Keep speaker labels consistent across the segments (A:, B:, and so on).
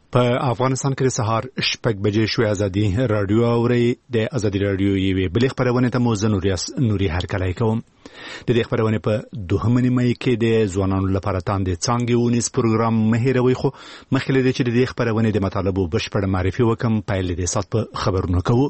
A: په افغانستان کې د سهار 6 بجې شوې ازادي رادیو اوري د ازادي رادیو یوې بلې خبرونه ته موزه نوري هرکلی کوم. د دې خبرونه په 2 مې کې د ځوانانو لپاره تاندې څنګه ونیس پروګرام مهیروي خو مخکې د چې د خبرونه د مطالبو بشپړ معرفي وکم پایل د سات په خبرونه کوو.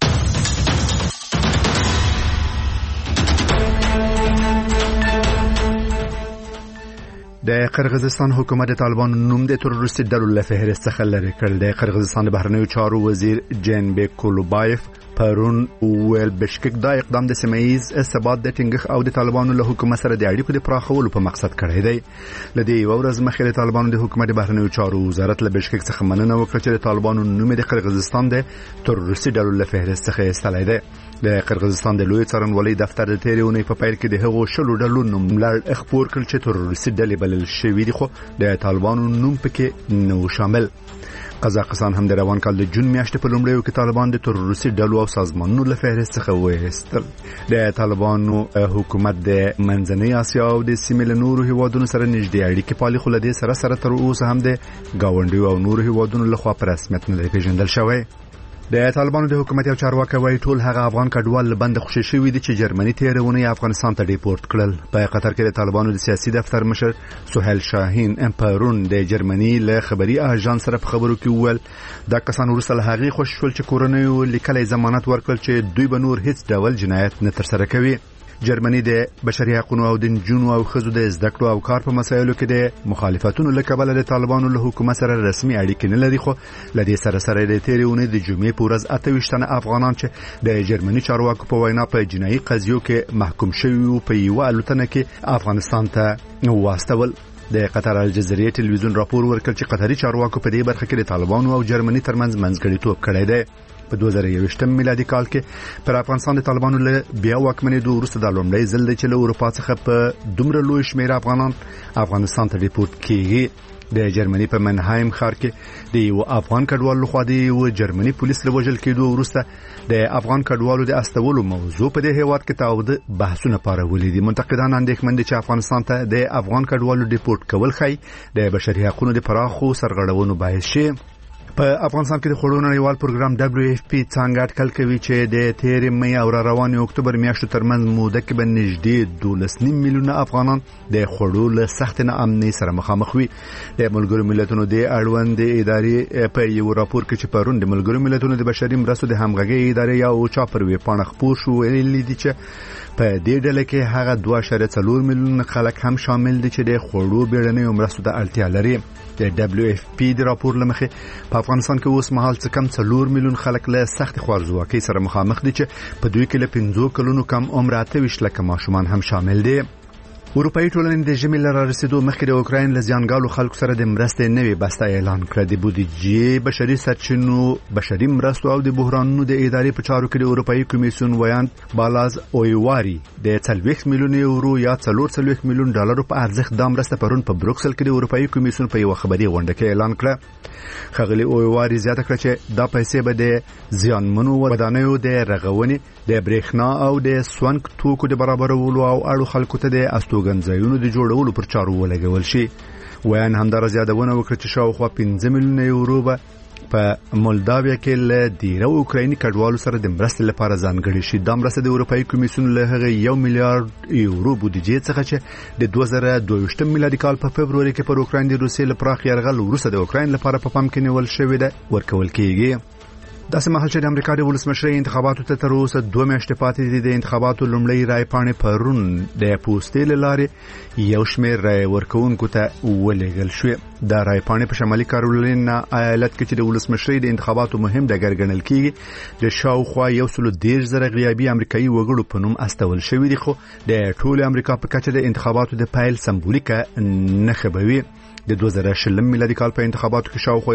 A: د قرغیزستان حکومت د طالبانو نوم د تروریستي ډلو له فهرست څخه لرې کړ. د قرغیزستان د بهرنیو چارو وزیر جنبک کولوبایف پرون ویل بشکک دا اقدام د سیمه‌ایز ثبات د ټینګښ او د طالبانو له حکومت سره د اړیکو د پراخولو په مقصد کړی دی. لدې یو ورځ مخکې د طالبانو د حکومت د بهرنیو چارو وزارت له بشکک څخه مننه وکړه چې د طالبانو نوم د قرغیزستان د تروریستي ډلو له فهرست څخه ایستلی دی. د قرغیزستان د لوی څارنوالۍ دفتر د تیریونې په پیل کې د هغو شلو ډلو نوم لړ خپور کړ چې تروریستي ډلې بلل شوې دي خو د طالبانو نوم پکې نه شامل. قزاقستان هم د روان کال د جون میاشتې په لومړیو کې طالبان د تروریستي ډلو او سازمانونو له فهرست څخه وایستل. د طالبانو حکومت د منځنۍ اسیا او د سیمې له نورو هیوادونو سره نږدې اړیکې پالي خو له دې سره تر اوسه هم د گاونډیو او نورو هیوادونو لخوا په رسمیت نه پیژندل شوی. د طالبانو د حکومت یو چارواکي وایي ټول هغه افغان کډوال بند خوشي شوی دي چې جرمني تیرونه افغانستان ته ډیپورت کړل. په قطر کې د طالبانو د سیاسي دفتر مشر سهیل شاهین امپرون د جرمني له خبري اژانس سره په خبرو کې وویل دا کسان وروسته له هغې خوشي شول چې کورنیو لیکلي ضمانت ورکړل چې دوی به نور هیڅ ډول جنایت نه ترسره کوي. جرمني د بشري حقوقو او د جنونو او خزو د زده کړو او کار په مسایلو کې د مخالفتونو له کبله د طالبانو له حکومت سره رسمي اړیکې نه لري خو لدې سره د تیریونه د جمعې په ورځ 28 تنه افغانان چې د جرمني چارواکو په وینا په جنایي قضیو کې محکوم شوي او په یو الوتنه کې افغانستان ته واستول. د قطر الجزیره ټلویزیون راپور ورکړ چې قطري چارواکو په دې برخه کې د طالبانو او جرمني ترمنځ منځګړیتوب کړی دی. په 2021 میلادي کال کې پر افغانستان د طالبانو له بیا واکمنېدو وروسته د لومړی ځل د چله اروپا څخه په دومره لوی شمېر افغانان افغانستان ته ډیپورت کیږي. د جرمني په منهایم ښار کې د یو افغان کډوال لخوا د یو جرمني پولیس له وژل کېدو وروسته د افغان کډوالو د استولو موضوع په دې هیواد کې تاوده بحثونه پارولې دي. منتقدان اندېښمن دي چې افغانستان ته د افغان کډوالو ډیپورت کول ښایي د بشري حقوقو د پراخو سرغړونو باعث شي. په افغانستان کې د خوړو نړیوال پروګرام WFP څنګه اټکل کوي چې د تیر مې او روان اکتوبر میاشتو ترمنځ موده کې به نږدې 12.5 میلیونه افغانان د خوړو له سخت ناامنۍ سره مخامخ وي. د ملګرو ملتونو د اړوند ادارې په یو راپور کې چې پرون د ملګرو ملتونو د بشري مرستو د همغږي ادارې یا اوچا پر وی پاڼه خپور شو ویلي دي چې په دې ډله کې هغه 2.4 میلیونه خلک هم شامل دي چې د خوړو بیړنیو مرستو ته اړتیا لري. د WFP د راپور لمخې په افغانستان کې اوس مهال څه کم 4 میلیون خلک له سخت خوارځواکۍ سره مخامخ دي چې په دوی کې له 15 کلونو کم عمر 28 لکه ماشومان هم شامل دي. اروپאי ټولنې د ژمي لپاره رسیدو مخکې د اوکراین له ځانګړو خلکو سره د مرستې نوې بسته اعلان کړه. د بودیجې بشري سرچینو بشري مرستو او د بحرانونو د ادارې په چارو کې د اروپאי کمیسیون ویاند بالاز اویواري د 40 میلیون یورو یا 440 میلیون ډالر په ارزښت د مرسته پرون په بروکسل کې د اروپאי کمیسیون په یو خبري غونډه کې اعلان کړه. خغلی اویواري زیاته کړه چې دا پیسې به د زیانمنو ودانیو د رغونې د برېښنا او د سونګ توکو د برابرولو او اړو خلکو ته د استوګنځایونو د جوړولو پر چارو ولګول شي. ویان همدارس یادونه وکړه چې شاوخوا 15 میلیونه یورو به په مولداویا کې له ډیرو اوکرایني کډوالو سره د مرستې لپاره ځانګړي شي. دا مرسته د اروپאי کمیسیون له هغه 1 میلیارډ یورو بودیجې څخه چې د 2022 میلادي کال په فبرवरी کې پر اوکراین د روسیې له پراخ یرغل وروسته د اوکراین لپاره په پام کې نیول شوې ده ورکول کیږي. داسې مهال چې د امریکا د ولسمشرۍ انتخاباتو ته تر اوسه 2 میاشتې پاتې دي، د انتخاباتو لومړی رای پاڼې پرون د پوسټې له لارې یو شمېر رای ورکوونکو ته ولېږل شوې. دا رای پاڼې په شمالي کارولاینا ایالت کې چې د ولسمشرۍ د انتخاباتو مهم ډګر ګڼل کېږي د شاوخوا 130,000 غیابي امریکایي وګړو په نوم استول شوي دي، خو د ټول امریکا په کچه د انتخاباتو د پایل سمبولیکه نښه به وي. د 2020 میلادي کال په انتخاباتو کې شاوخوا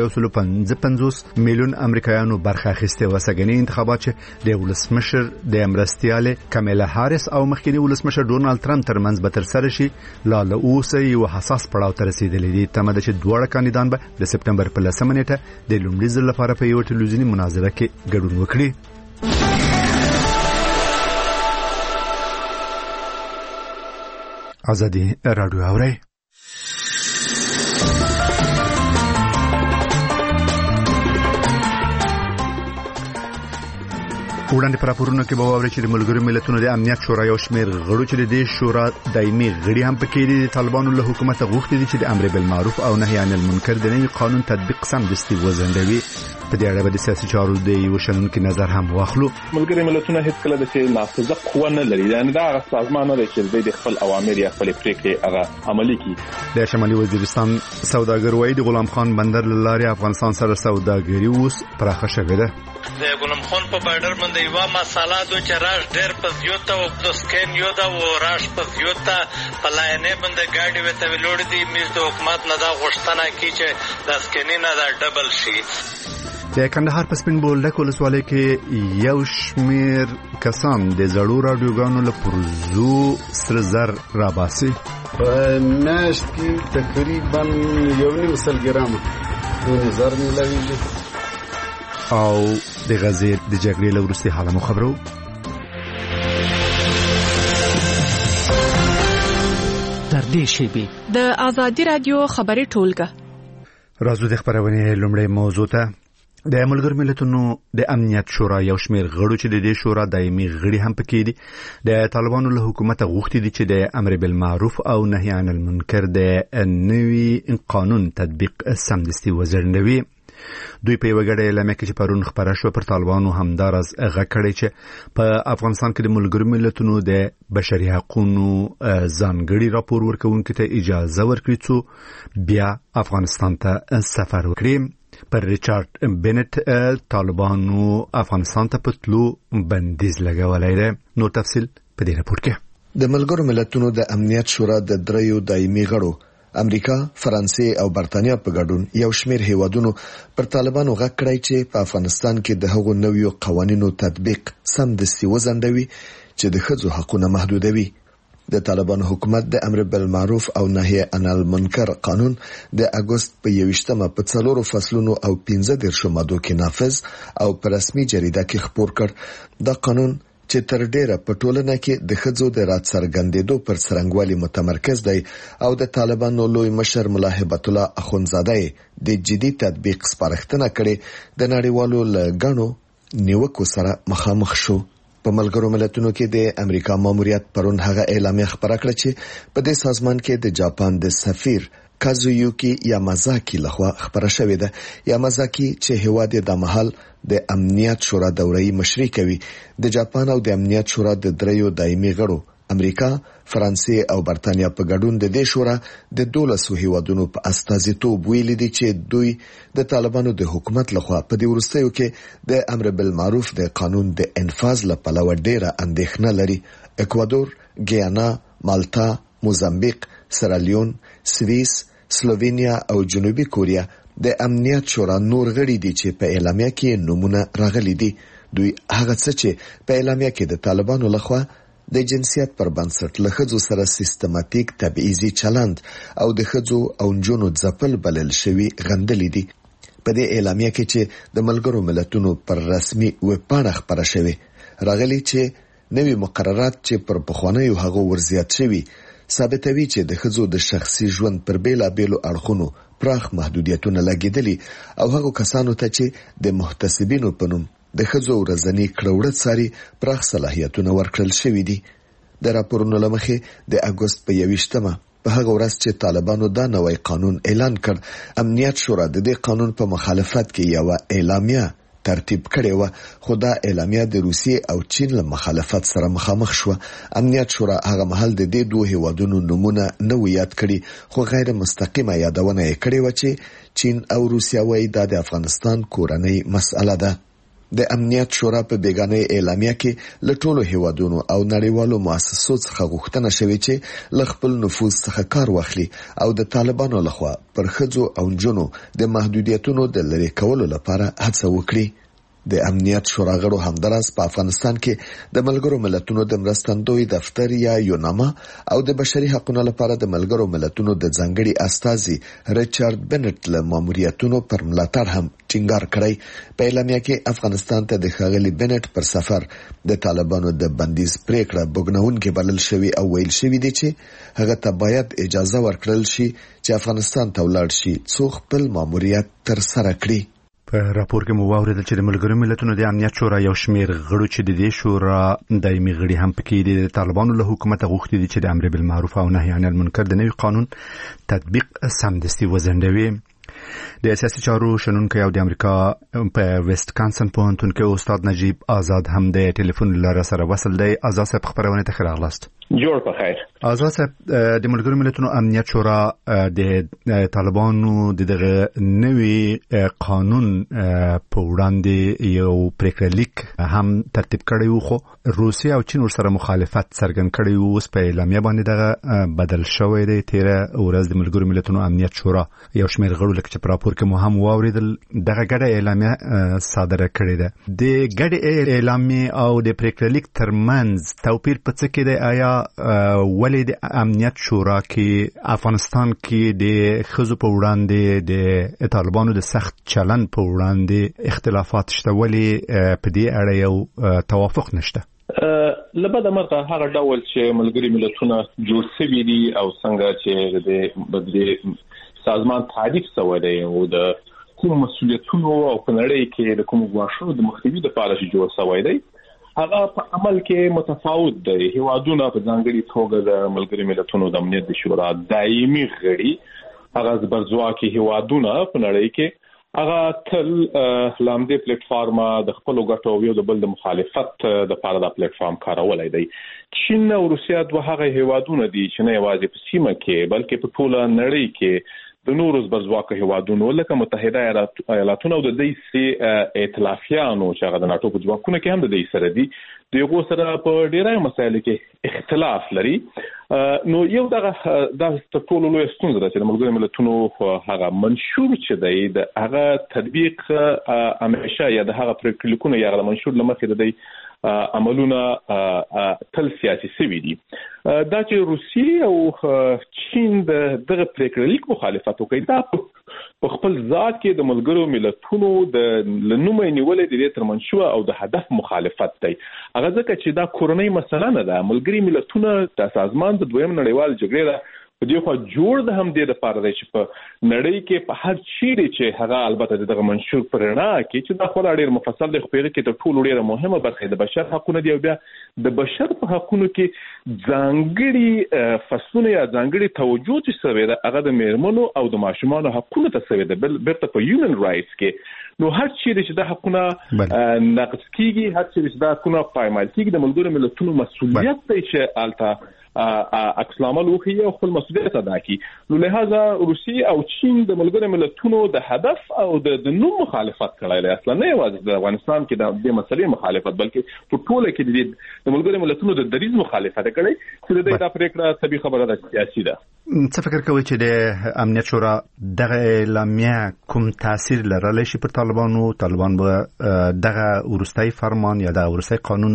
A: 155 میلیون امریکایانو برخه اخیسته و. سګنی انتخابات چې د ولسمشر د امرستیاله کامیلا هاریس او مخکنی ولسمشر ډونالد ترامپ ترمنځ به تر سره شي، لا له اوسه یو حساس پړاو ته رسیدلی دي. تمه ده چې دواړه کاندیدان به د سپټمبر په 10 نیټه د لومړي ځل لپاره په یو ټلویزیونی مناظره کې ګډون وکړي. ازادي رادیو اوري وړاندې پر راپورونو کې به واوري چې د ملګرو ملتونو د امنیت شورا یو شمېر غړو چې د دې شورا دایمي غړي هم پکې دي د طالبانو له حکومت غوښتي دي چې د امر بالمعروف او نهي عن المنکر د نوي قانون تطبیق سمدستي وځنډوي. په دې اړه به د سیاسي چارو د یو شنونکو نظر هم واخلو.
B: ملګري ملتونه هیڅ کله د نافذه قوه نه لري، یعنی دا هغه سازمان نه دی چې د خپل اوامر یا خپل پریکړې هغه عملي کړي.
A: د شمالي وزیرستان سوداګر وایي د غلام خان بندر لارې افغانستان سره سوداګري اوس پراخه شوې ده.
C: د غلام خان په بارډر باندې یو مساله د چراش ډېر په زیاته او د سکین یو دا و راش په زیاته په لاینه باندې ګاډي وته ویلوړ دي مز د حکومت نه دا غوښتنه کی چې د سکینینه دا ډبل شي.
A: د کندهار په سپین بولدک ولسوالۍ کې یو شمېر کسان د زړو رادیوګانو له پرزو سره زر راباسي.
D: په میاشت کې تقریبا 1.5 ګرام د زر ملوي
A: او د غزې د جګړې له وروستي حاله مو خبرو.
E: تر دې شی
F: د آزادي رادیو خبري ټولګه
A: راځو د خبرونه لومړی موضوع ته. د ملګرو ملتونو د امنیت شورا یو شمېر غړو چې د دې شورا دایمي غړي هم پکې دي د طالبانو له حکومت غوښتي دي چې د امر بالمعروف او نهي عن المنکر د نوي قانون تطبیق سمدستي وځنډوي. دوی په یو غړې اعلامیه کې چې پرون خبره شو پر طالبانو همدارز غکړی چې په افغانستان کې د ملګرو ملتونو د بشري حقوقو ځانګړي راپور ورکوونکو ته اجازه ورکړي چې بیا افغانستان ته سفر وکړي. پر ریچارډ بنت طالبانو افغانستان ته پتلو بندیز لګولای دی. نو تفصیل په دې راپور کې.
G: د ملګرو ملتونو د امنیت شورا د دریو دایمي غړو امریکا، فرانسې او برتانیا په ګډون یو شمېر هیوادونو پر طالبانو غږ کړی چې په افغانستان کې د هغو نویو قوانینو تطبیق سمدستي وځنډوي چې د ښځو حقوقونه محدودوي. د طالبانو حکومت د امر بالمعروف او نهي عن المنکر قانون د اگست په 21مه په 4 فصلونو او 15 مادو کې نافذ او په رسمي جریده کې خپور کړ. دا قانون چې تر ډیره په ټولنه کې د ښځو د راڅرګندېدو پر څرنګوالي متمرکز دی او د طالبانو لوی مشر ملا هبت الله اخونزاده د جدي تطبیق سپارښتنه کړې د نړیوالو لګانو نیوکو سره مخامخ شو. په ملګرو ملتونو کې د امریکا ماموریت پرون هغه اعلامیه خبره کړه چې په دې سازمان کې د جاپان د سفیر کازویوکی یامازاکی لخوا خبره شوې ده. یامازاکی چې هیواد د محل د امنیت شورا دورې مشري کوي، د جاپان او د امنیت شورا د دریو دایمي غړو امریکا، فرانسې او برتانیا په ګډون د دې شورا د 12 هیوادونو په استازیتوب ویلي دي چې دوی د طالبانو د حکومت لخوا په دې وروستیو کې د امر بالمعروف د قانون د انفاذ لپاره ډیره اندېښنه لري. اکوادور، ګیانا، مالټا، موزمبیق، سیرالیون، سویس، سلووینیا او جنوبي کوریا د امنیت شورا نور غړي دي چې په اعلامیه کې نمونه راغلي دي. دوی هغه څه چې په اعلامیه کې د طالبانو لخوا د جنسیت پر بنسټ له ښځو سره سیستماتیک تبعیضي چلند او د ښځو او نجونو ځپل بلل شوي غندلي دي. په دې اعلامیه کې چې د ملګرو ملتونو پر رسمي ویبپاڼه خبره شوې راغلي چې نوي مقررات چې پر پخوانیو هغو ورزیات شوي ثابتوي چې د ښځو د شخصي ژوند پر بیلابیلو اړخونو پراخ محدودیتونه لګیدلي او هغو کسانو ته چې د محتسبینو په نوم د ښځو ورځنی کړوړه څاري پراخ صلاحیتونه ورکړل شوي دي. د راپورونو له مخې د اگست په 21مه په هغه ورځ چې طالبانو دا نوی قانون اعلان کړ، امنیت شورا د دې قانون په مخالفت کې یو اعلامیه ترتیب کړې و، خو دا اعلامیه د روسیې او چین له مخالفت سره مخامخ شو. امنیت شورا هغه مهال د دې دوه هیوادونو نمونه نه یاد کړي، خو غیر مستقیمه یادونه یې کړې و چې چین او روسیه وايي دا د افغانستان کورنۍ مسأله ده. د امنیت شورا په بیگانه اعلامیه کې له ټولو هیوادونو او نړیوالو مؤسسو څخه غوښتنه شوې چې له خپل نفوذ څخه کار واخلي او د طالبانو لخوا پر ښځو او نجونو د محدودیتونو د لرې کولو لپاره هڅه وکړي. د امنیت شورا غړو همداراز په افغانستان کې د ملګرو ملتونو د مرستندوی دفتر یا یوناما او د بشري حقوقو لپاره د ملګرو ملتونو د ځانګړي استازي ریچارډ بنت له ماموریتونو پر ملاتړ هم ټینګار کړی. په اعلامیه کې افغانستان ته د ښاغلي بنت پر سفر د طالبانو د بندیز پریکړه بوګناونکې بلل شوی او ویل شوی دی چې هغه ته باید اجازه ورکړل شي چې افغانستان ته ولاړ شي څو خپل ماموریت تر سره کړي.
A: په راپور کې مو واوریدل چې د ملګرو ملتونو د امنیت شورا یو شمېر غړو چې د دې شورا دایمي غړي هم پکې دي د طالبانو له حکومت غوښتي دي چې د امر بالمعروف او نهي عن المنکر د نوي قانون تطبیق سمدستي وزندوي. د سیاسي چارو شنونکو او د امریکا په ویسټکانسن پوهنتون کې استاد نجیب آزاد هم د ټلیفون لاره سره وصل دی. آزاد صاحب خبرونه ته راغلاست.
B: جوړ په خیر.
A: آزاد صاحب د ملګرو ملتونو امنیت شورا د طالبانو دغه نوي قانون په وړاندې یو پریکړه لیک هم ترتیب کړی و، خو روسیه او چین ورسره مخالفت څرګند کړی و. اوس په اعلامیه باندې دغه بدل شوی دی. 13 ورځ د ملګرو ملتونو امنیت شورا یو شمېر غړو لکه چې په راپور کې مو هم واوریدل دغه ګډه اعلامیه صادره کړې ده. د ګډه اعلامیه او د پریکړه لیک ترمنځ توپیر په څه کې دی؟ آیا ولې د امنیت شورا کې افغانستان کې د خزو په وړاندې د طالبانو د سخت چلن په وړاندې اختلافات شته؟ ولې په دې اړه یو توافق نشته؟
B: لبد مرغه هغه ډول چې ملګری ملتونه جوړ شوي دي او څنګه چې د سازمان تعریف شوی دی او د کوم مسؤلیتونو او په نړۍ کې د کوم غواړو د مخنیوي لپاره چې جوړ شوی دی هغه په عمل کې متفاوت دی. هیوادونه په ځانګړي توګه د ملګری ملتونو د امنیت شورا دایمي غړي هغه زبرځواکي هیوادونه په نړۍ کې هغه تل لاندې پلیټ فارم د خپل غټو یو د بل د مخالفت د لپاره د پلیټ فارم کارولای دی. چین او روسیه دوه هغه هیوادونه دي چې نه یوازې په سیمه کې بلکې په ټوله نړۍ کې د نورو زبرځواکو هیوادونو لکه متحده ایالاتونو د دې سي ائتلافیانو چې هغه د ناتو په ځواکونو کې هم د دې سره دي د یو سره په ډیرای مسایلو کې اختلاف لري. نو یو دغه د ټولو لوی ستونزه ده چې د ملګرو ملتونو هغه منشور چې دی د هغه تطبیق همیشه یا د هغه پریکړلیکونه یا د منشور لمخې د عملونه تل سیاسي سوي دي. دا چې روسیه او چین دغه پریکړلیک مخالفت کوي دا په خپل ذات کې د ملګرو ملتونو د لنومې نیولې د ترمنشو او د هدف مخالفت دی. هغه ځکه چې دا کورنۍ مسله نه ده. ملګری ملتونه د سازمان د دویم نړیوال جګړې په دې خوا جوړ د هم دې لپاره دی چې په نړۍ کې په هر چیرې چې هغه البته دغه منشور پرنا کې چې دا خو ډېر مفصل دی، خو کې د ټولو ډېره مهمه برخه د بشر حقوقو دی او بیا د بشر په حقوقو کې ځانګړي فصلونه یا ځانګړي توجه چې سوي ده هغه د میرمنو او د ماشومانو حقوقو ته سوي ده برته په هیومن رائټس کې. نو هر چیرې چې د حقوقو نقض کیږي، هر چیرې چې د حقوقو پایمال کیږي، د ملګرو ملتونو مسؤلیت دی چې الته عکس العمل وکړي او خپل مسؤلیت ادا کړي. نو لہذا روسیه او چین د ملګرو ملتونو د هدف او د نوم مخالفت کړی دی. اصلا نه یوازې د افغانستان کې د دې مسلې مخالفت بلکې په ټوله کې د ملګرو ملتونو د دریځ مخالفت کړي چې د دې پریکړه طبي خبره ده سیاسي ده.
A: څه فکر کوئ چې د امنیت شورا دغه اعلامیه کوم تاثیر لرلی شي پر طالبانو؟ طالبان به دغه ورستای فرمان یا د ورستای قانون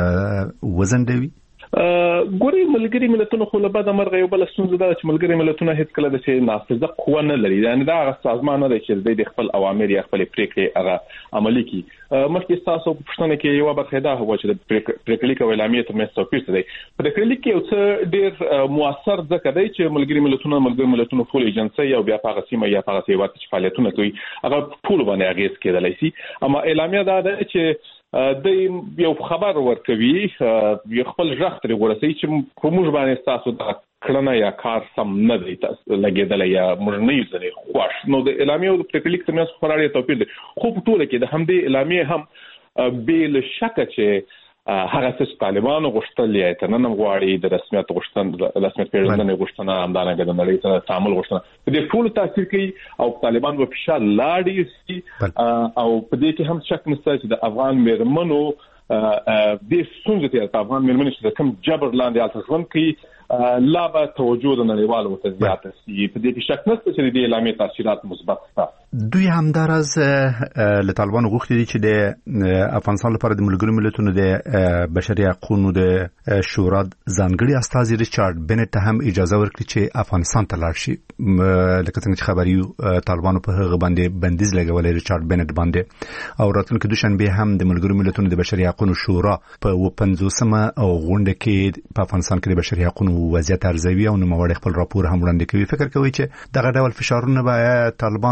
A: وزندوي؟
B: ګوري ملګری ملتونو خو له بعد مرغه یو بل ستونزه ده چې ملګری ملتونه هیڅ کله د څه نافذه قوه نه لري. یعنی دا سازمان نه دی چې د خپل اوامر یا خپل پریکړې هغه عملي کړي. مخکې تاسو په پښتنه کې یو برخه ده هو چې د پریکړې او اعلامیه ترمنځ توپیر دی. پریکړې کې یو څه ډېر موثر ځکه دی چې ملګری ملتونو ټول ایجنسي او بیا په قسمه یا په هیواد چې فعالیتونه کوي هغه ټول باندې اغیز کېدلی شي. اما اعلامیه دا ده چې د یو خبر ورکوي یو خپل ځخ تر ورسې چې کومج باندې تاسو د کړنه یا کار سم نه دی لګیدل یا موږ نه یې زری خوښ. نو د اعلامیه او د پریکړلیک ترمنځ خوراړي توپیر دی. خو په ټوله کې د همدې اعلامیه هم بیل شک چې هغه څه طالبانو غوښتل یا تنن غواړي د رسمیت پیژندنې غوښتنه همدارنګه د نړۍ سره تعامل غوښتنه په دې ټول تاثیر کوي او طالبان په فشار لاړ شي او په دې کې هم شک نشته چې د افغان میرمنو د ستونزې ته افغان میرمنې چې کوم جبر لاندې الته ژوند کوي لا به توجه د نړیوالو ته زیاته شي. په دې کې شک نشته چې د اعلامیې تاثیرات مثبت دي.
A: دوی همدارز له طالبانو غوښتي دي چې د افغانستان لپاره د ملګرو ملتونو د بشري حقوقو د شورا ځانګړي استازي ریچارډ بنټ هم اجازه ورکړي چې افغانستان ته لاړ شي. لکه څنګه چې خبري طالبانو په هغه باندې بندیز لګولې ریچارډ بنټ باندې او راتلونکي دوشنبه هم د ملګرو ملتونو د بشري حقوقو شورا په 50مه او غونډه کې په افغانستان کې د بشري حقوقو وضعیت ارزوي او نوموړي خپل راپور هم وړاندې کوي. فکر کوي چې دغه ډول فشارونه به طالبان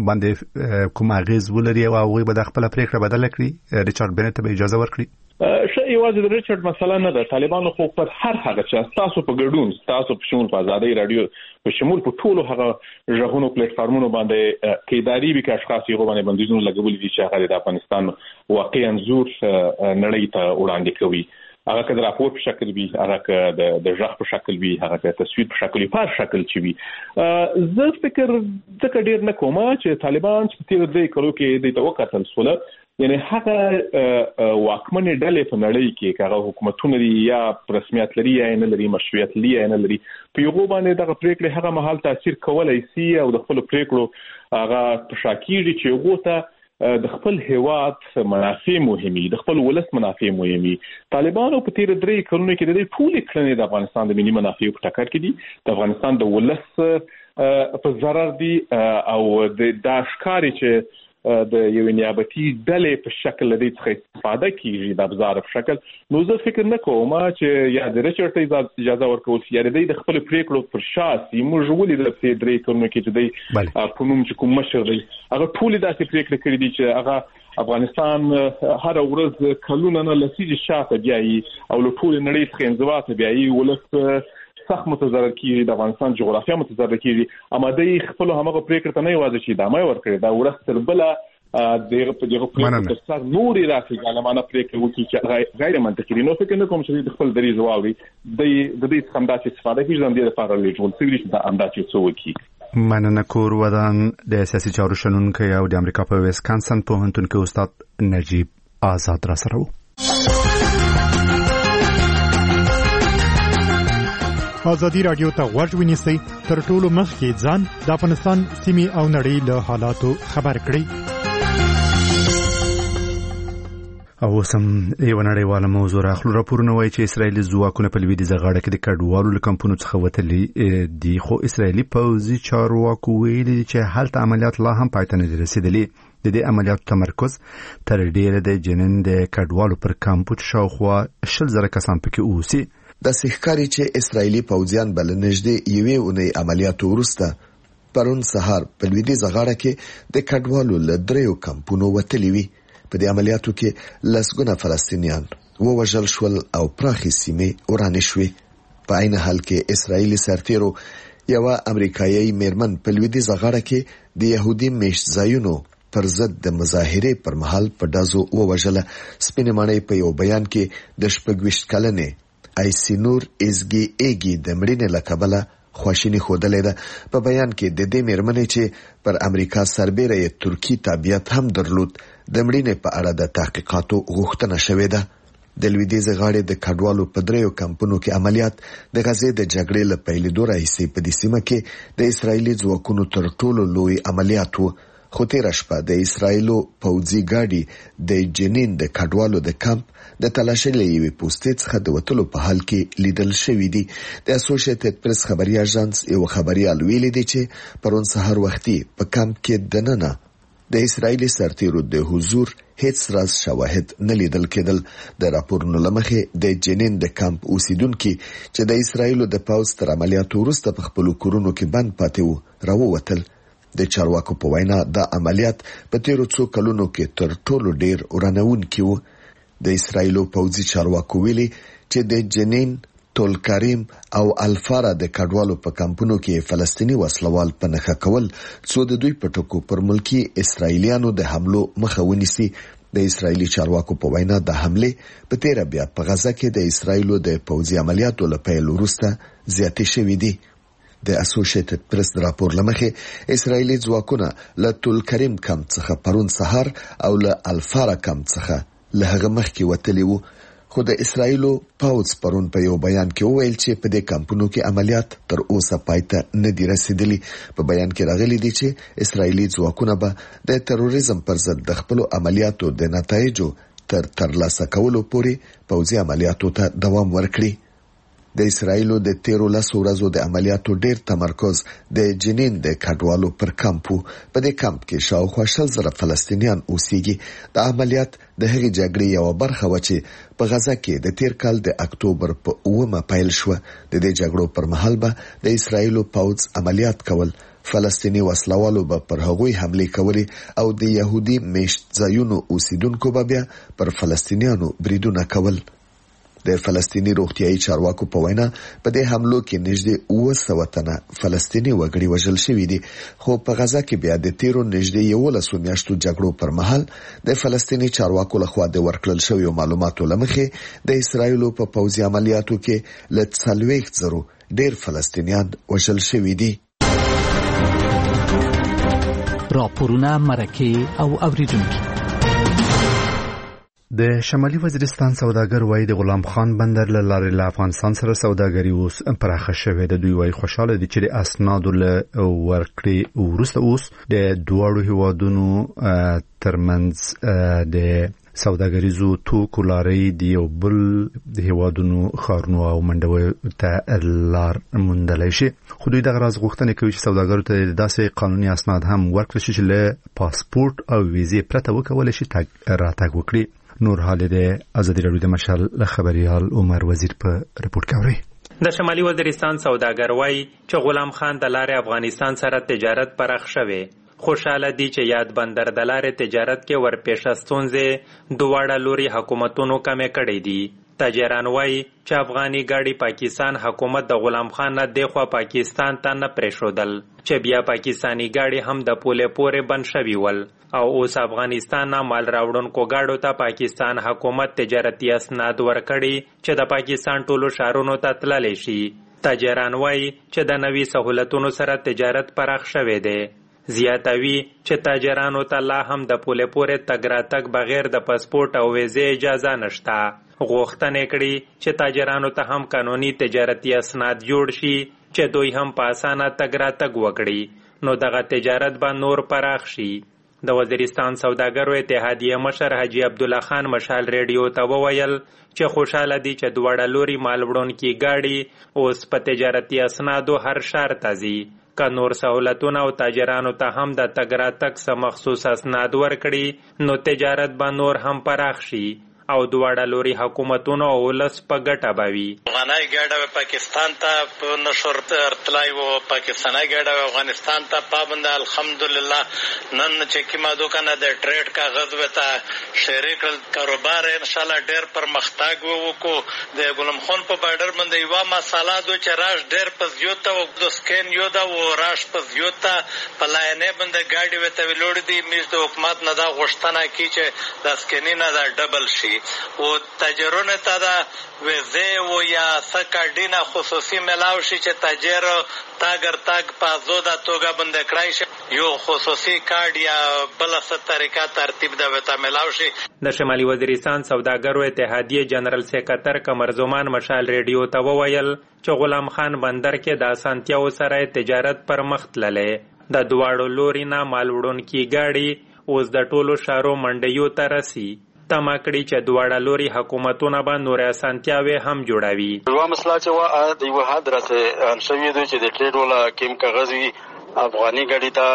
A: باندې کوم اغیز ولري او هغه به د خپل پریکړه بدل کړي ریچارډ بنت به اجازه ورکړي
B: شي یوازې د ریچارډ مسله نه ده طالبانو خو پر هر هغه چې تاسو په ګډون تاسو په شمول په ازادي رادیو په شمول په ټولو هغه ژغونو پلیټ فارمونو باندې کېداري به کاشخاص یو باندې بندیزونه لګولې دي چې هغه د افغانستان واقعي انزور نړۍ ته وړاندې کوي هغه کله راپور په شکل وي هغه د ژغ په شکل وي هغه د تصویر په شکل په شکل چي وي زه فکر د کډیر نه کوم چې طالبان چې تیر دې کلو کې د توکل سره یعنی هغه واکمنې ډلې په نړۍ کې هغه حکومتونه یا رسمیت لري یا نه لري مشروعیت لري یا نه لري په یو باندې د پریکړې هغه محل تاثیر کولای شي او د خپل پریکړو هغه په شاکیږي چې هغه ته د خپل هیواد منافع مهمي د خپل ولس منافع مهمي طالبانو په تیر درې کلونو کې د ټول کړنې د افغانستان د ملي منافع په ټکر کې دي د افغانستان د ولس په ضرر دي او د اشکاري چې د یو نیابتي ډلې په شکل لري څخه استفاده کیږي د ابزار په شکل نو زه فکر نه کوم چې یا د ریچارډ اجازه ورکول یا د خپل پریکړو پر شاسي موږ ولې د دې درې کورنو کې چې د پونوم چې کوم مشر دی هغه ټول داسې پریکړه کړې دي چې هغه افغانستان هر ورځ کلونه نه لسیږي شاته بیاي او له ټول نړۍ څخه انزوا بیاي ولس سخت متضرر کیږي د افغانستان جغرافیه متضرر کیږي اماده خپل همغه پریکړه ته نه یوازې شي د ما ورکړي دا ورستر بل دغه په دغه پریکړه تر نوري راځي ګالمانه پریکړه وکړي چې غیر منطقي دي نو فکر نه کوم چې د خپل دریځ واوري د دې څخه همداسې استفاده کوي ځم د لپاره لېټول سوي چې دا همداسې څه وکړي
A: مننه کور ودان د سیاسي چارو شنونکو او د امریکا په ویسکانسن پوهنتون کې استاد نجیب آزاد را سره
H: ازادي رادیو ته غوږ ونیسئ تر ټولو مخکې ځان د افغانستان سیمې او نړۍ له حالاتو خبر کړئ
A: او سم یو نړیواله موضوع راخلو راپورونه وایي چې اسرایلی ځواکونه په لویدیځه غاړه کې د کډوالو له کمپونو څخه وتلي دي خو اسرایلی پوځي چارواکو ویلي چې هلته عملیات لا هم پای ته نه رسیدلي د دې عملیاتو تمرکز تر ډیره د جنین د کډوالو پر کمپو شاوخوا 10,000 کسان پکې اوسي
G: د سحکاري چې اسرایلی پوځیان بل نږدې یوې اونۍ عملیاتو وروسته پرون سهار په لویدیځه غاړه کې د کډوالو له دریو کمپونو وتلي وي په دې عملیاتو کې لسګونه فلسطینیان ووژل شول او پراخي سیمې ورانې شوې په عین حال کې اسرایلی سرتیرو یو امریکایي میرمن په لویدیځه غاړه کې د يهودي میشت ځایونو پر ضد د مظاهرې پر مهال په دازو ووژله سپینې ماڼۍ په یو بیان کې د 26 کلنې ایسینور ازګي ایګي د مړینې لقبله خواشینی خودلې ده په بیان کې د دې میرمنې چې پر امریکا سربېره ترکی تابعیت هم درلود د مړینې په اړه د تحقیقاتو غوښتنه شوې ده د لویدیځه غاړې د کډوالو په دریو کمپونو کې عملیات د غزې د جګړې له پیلېدو راهیسې په دې سیمه کې د اسرایلی ځواکونو تر ټولو لوی عملیات وو خو تیر شپه د اسرایلو پوځي ګاډي د جنین د کډوالو د کمپ د تلاشۍ لوي پوسټ څخه د وټلو په حال کې لیدل شوې دي د اسوسییټډ پریس خبري اژانس یو خبريال ویلي دی چې پرون سحر وختي په کمپ کې دننه د اسرایلی سرتیرو د حضور هیڅ راز شواهد نه لیدل کېدل د راپورونو لمخې د جنین د کمپ اوسیدونکو چې د اسرایلو د پاوځ تر عملیاتو وروسته په خپل کورونو کې بند پاتې وو راووتل د چارواکو په وینا د عملیات په تیرو څو کلونو کې تر ټولو ډیر ورانونکي وو د اسرایلو پوځي چارواکو ویلي چې د جنین تول کریم او الفارا د کډوالو په کمپونو کې فلسطینی وسلوال په نخښه کول څو د دوی په ټکو پر ملکی اسرایلیانو د حملو مخه ونیسي د اسرایلی چارواکو په وینا د حمله په تیر بیا په غزه کې د اسرایلو د پوځي عملیاتو له پیل وروسته زیاتې شوې دي د اسوسییټډ پریس راپور لمخې اسرایلی ځواکونه له تول کریم کمپ څخه پرون سهار او له الفارا کمپ څخه له هغه مخکې وتلی وو خو د اسرایلو پاوځ پرون په یو بیان کې وویل چې په دې کمپونو کې عملیات تر اوسه پایته نه دي رسیدلي په بیان کې راغلي دي چې اسرایلی ځواکونه به د تروریزم پر ضد د خپل عملیاتو د نتایجو ترلاسه کولو پورې پوځي عملیاتو ته دوام ورکړي د اسرایلو د 13 ورځو د عملیاتو ډیر تمرکز د جنین د کډوالو پر کمپو په دې کمپ کې شاوخوا 10,000 فلسطینیان اوسېږي د عملیات د هغې جګړې یو برخه و چې په غزه کې د تیر کال د اکتوبر په 9 پیل شو د دې جګړو پر مهال به د اسرایلو پوځ عملیات کول فلسطینی وسلوالو به پر هغوی حمله کولې او د يهودي میشت ځایونو اوسیدونکو به بیا پر فلسطینیانو بریدونه کول. د فلسطینی روغتیايي چارواکو په وینا په دې حملو کې نږدې 900 تنه فلسطینی وګړي وژل شوي دي، خو په غزا کې بیا د تیرو نږدې 11 میاشتو جګړو پر مهال د فلسطینی چارواکو لخوا د ورکړل شویو معلوماتو لمخې د اسرایلو په پوځي عملیاتو کې له 40,000 ډېر فلسطینیان وژل شوي دي.
E: راپورونه، مرکې او اوریدونکي.
A: د شمالي وزیرستان سوداګر وایي د غلام خان بندر له لارې له افغانستان سره سوداګري اوس پراخه شوې ده. دوی وایي خوشاله دي چې د اسنادو له ورکړې وروسته اوس د دواړو هیوادونو ترمنځ د سوداګریزو توکو لارې د یو بل هیوادونو ښارونو او منډوي ته لار موندلی شي. خو دوی دغه راز غوښتنه کوي چې سوداګرو ته داسې قانوني اسناد هم ورکړل شي چې له پاسپورت او ویزې پرته وکولای شي تګ راتګ وکړي. نور حال د ازادي راډیو د مشال خبريال عمر وزیر په رپورت کوي.
I: د شمالي وزیرستان سوداګر وایي چې غلام خان د لارې افغانستان سره تجارت پراخ شوی. خوشاله دي چې یاد بندر د لارې تجارت کې ورپېښه ستونزې دواړه لوري حکومتونو کمې کړې دي. تاجران وایي چې افغاني ګاډي پاکستان حکومت د غلام خان نه دغه پاکستان ته نه پرېښودل چې بیا پاکستانی ګاډي هم د پولې پورې بند شوي ول او اوس افغانستان نه مال راوړونکو ګاډو ته پاکستان حکومت تجارتي اسناد ورکړي چې د پاکستان ټولو ښارونو ته تللی شي. تاجران وایي چې د نوي سهولتونو سره تجارت پراخ شوی دی. زیاتوي چې تاجرانو ته لا هم د پولې پورې تګ راتګ بغیر د پاسپورت او ویزې اجازه نشته. غوښتنه کړي چې تاجرانو ته هم قانوني تجارتي اسناد جوړ شي چې دوی هم په اسانه تګ راتګ وکړي، نو دغه تجارت به نور پراخ شي. د وزیرستان سوداګرو اتحادیه مشر حاجی عبدالله خان مشال ریډیو ته وویل چې خوشاله دي چې دواړه لوري مال وړونکي ګاډي اوس په تجارتي اسنادو هر ښار ته ځي. که نور سہولتونه او تاجرانو ته هم د تګ راتګ څه مخصوص اسناد ورکړي نو تجارت به نور هم پراخ شي او دواړه لوري حکومتونو او ولس په ګټه به وي.
C: افغاني ګاډه پاکستان ته نشور ارتلای و پاکستاني ګاډه افغانستان ته پابند الحمدلله نن چې کیما دوکانه د ټریډ کاغذ وته شریک کاروبار ان شاء الله ډېر پرمختګ وکړو. د غلام خان په بارډر باندې یو مساله دو چې راش ډېر پزیوته او د سکین یو دا و راش پزیوته په لاینه باندې ګاډي وته ویلوړ دي میز د حکومت نه دا غوښتنه کی چې د سکینی نه دا ډبل شي او تاجرونه ته دا ویزه او یا سکاډینا خصوصي ملاو شي چې تاجر تاګر تاګ په زوده توګه بند کړای شي یو خصوصي کارت یا بل څه طریقه ترتیب دا وته ملاو شي.
I: د شمالي وزیرستان سوداګرو اتحادیه جنرال سیکرټر قمر زمان مشال ریډیو ته وویل چې غلام خان بندر کې د اسانتیاو سره تجارت پر مخ تللی. د دواړو لوري نه مال وړونکي ګاډي اوس د ټولو ښارو منډیو ته رسي. تمه کړي چې دواړه لوري حکومتونه به نور اسانتیاوې هم جوړوي.
J: یوه مسله چې د یوه حد راسه حل شوې ده چې د ټریډ ولا کیم کاغذ وي افغاني ګاډي ته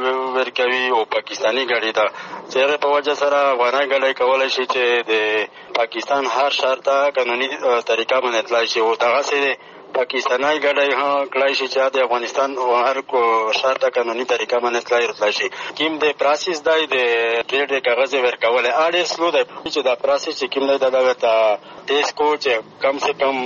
J: ورکوي او پاکستاني ګاډي ته چې په وجه سره افغاني ګاډي کولای شي چې د پاکستان هر ښار ته قانوني طریقه باندې تلای شي او دغسې پاکستاني ګاډي کولای شي چې د افغانستان هر ښار ته قانوني طریقه باندې تلای شي. کیم د پروسس دی د ټریډ کاغذ ورکول اړ سلو دی چې دا پروسس چې کیم دی دا ته ټیسټ کو چې کم سے کم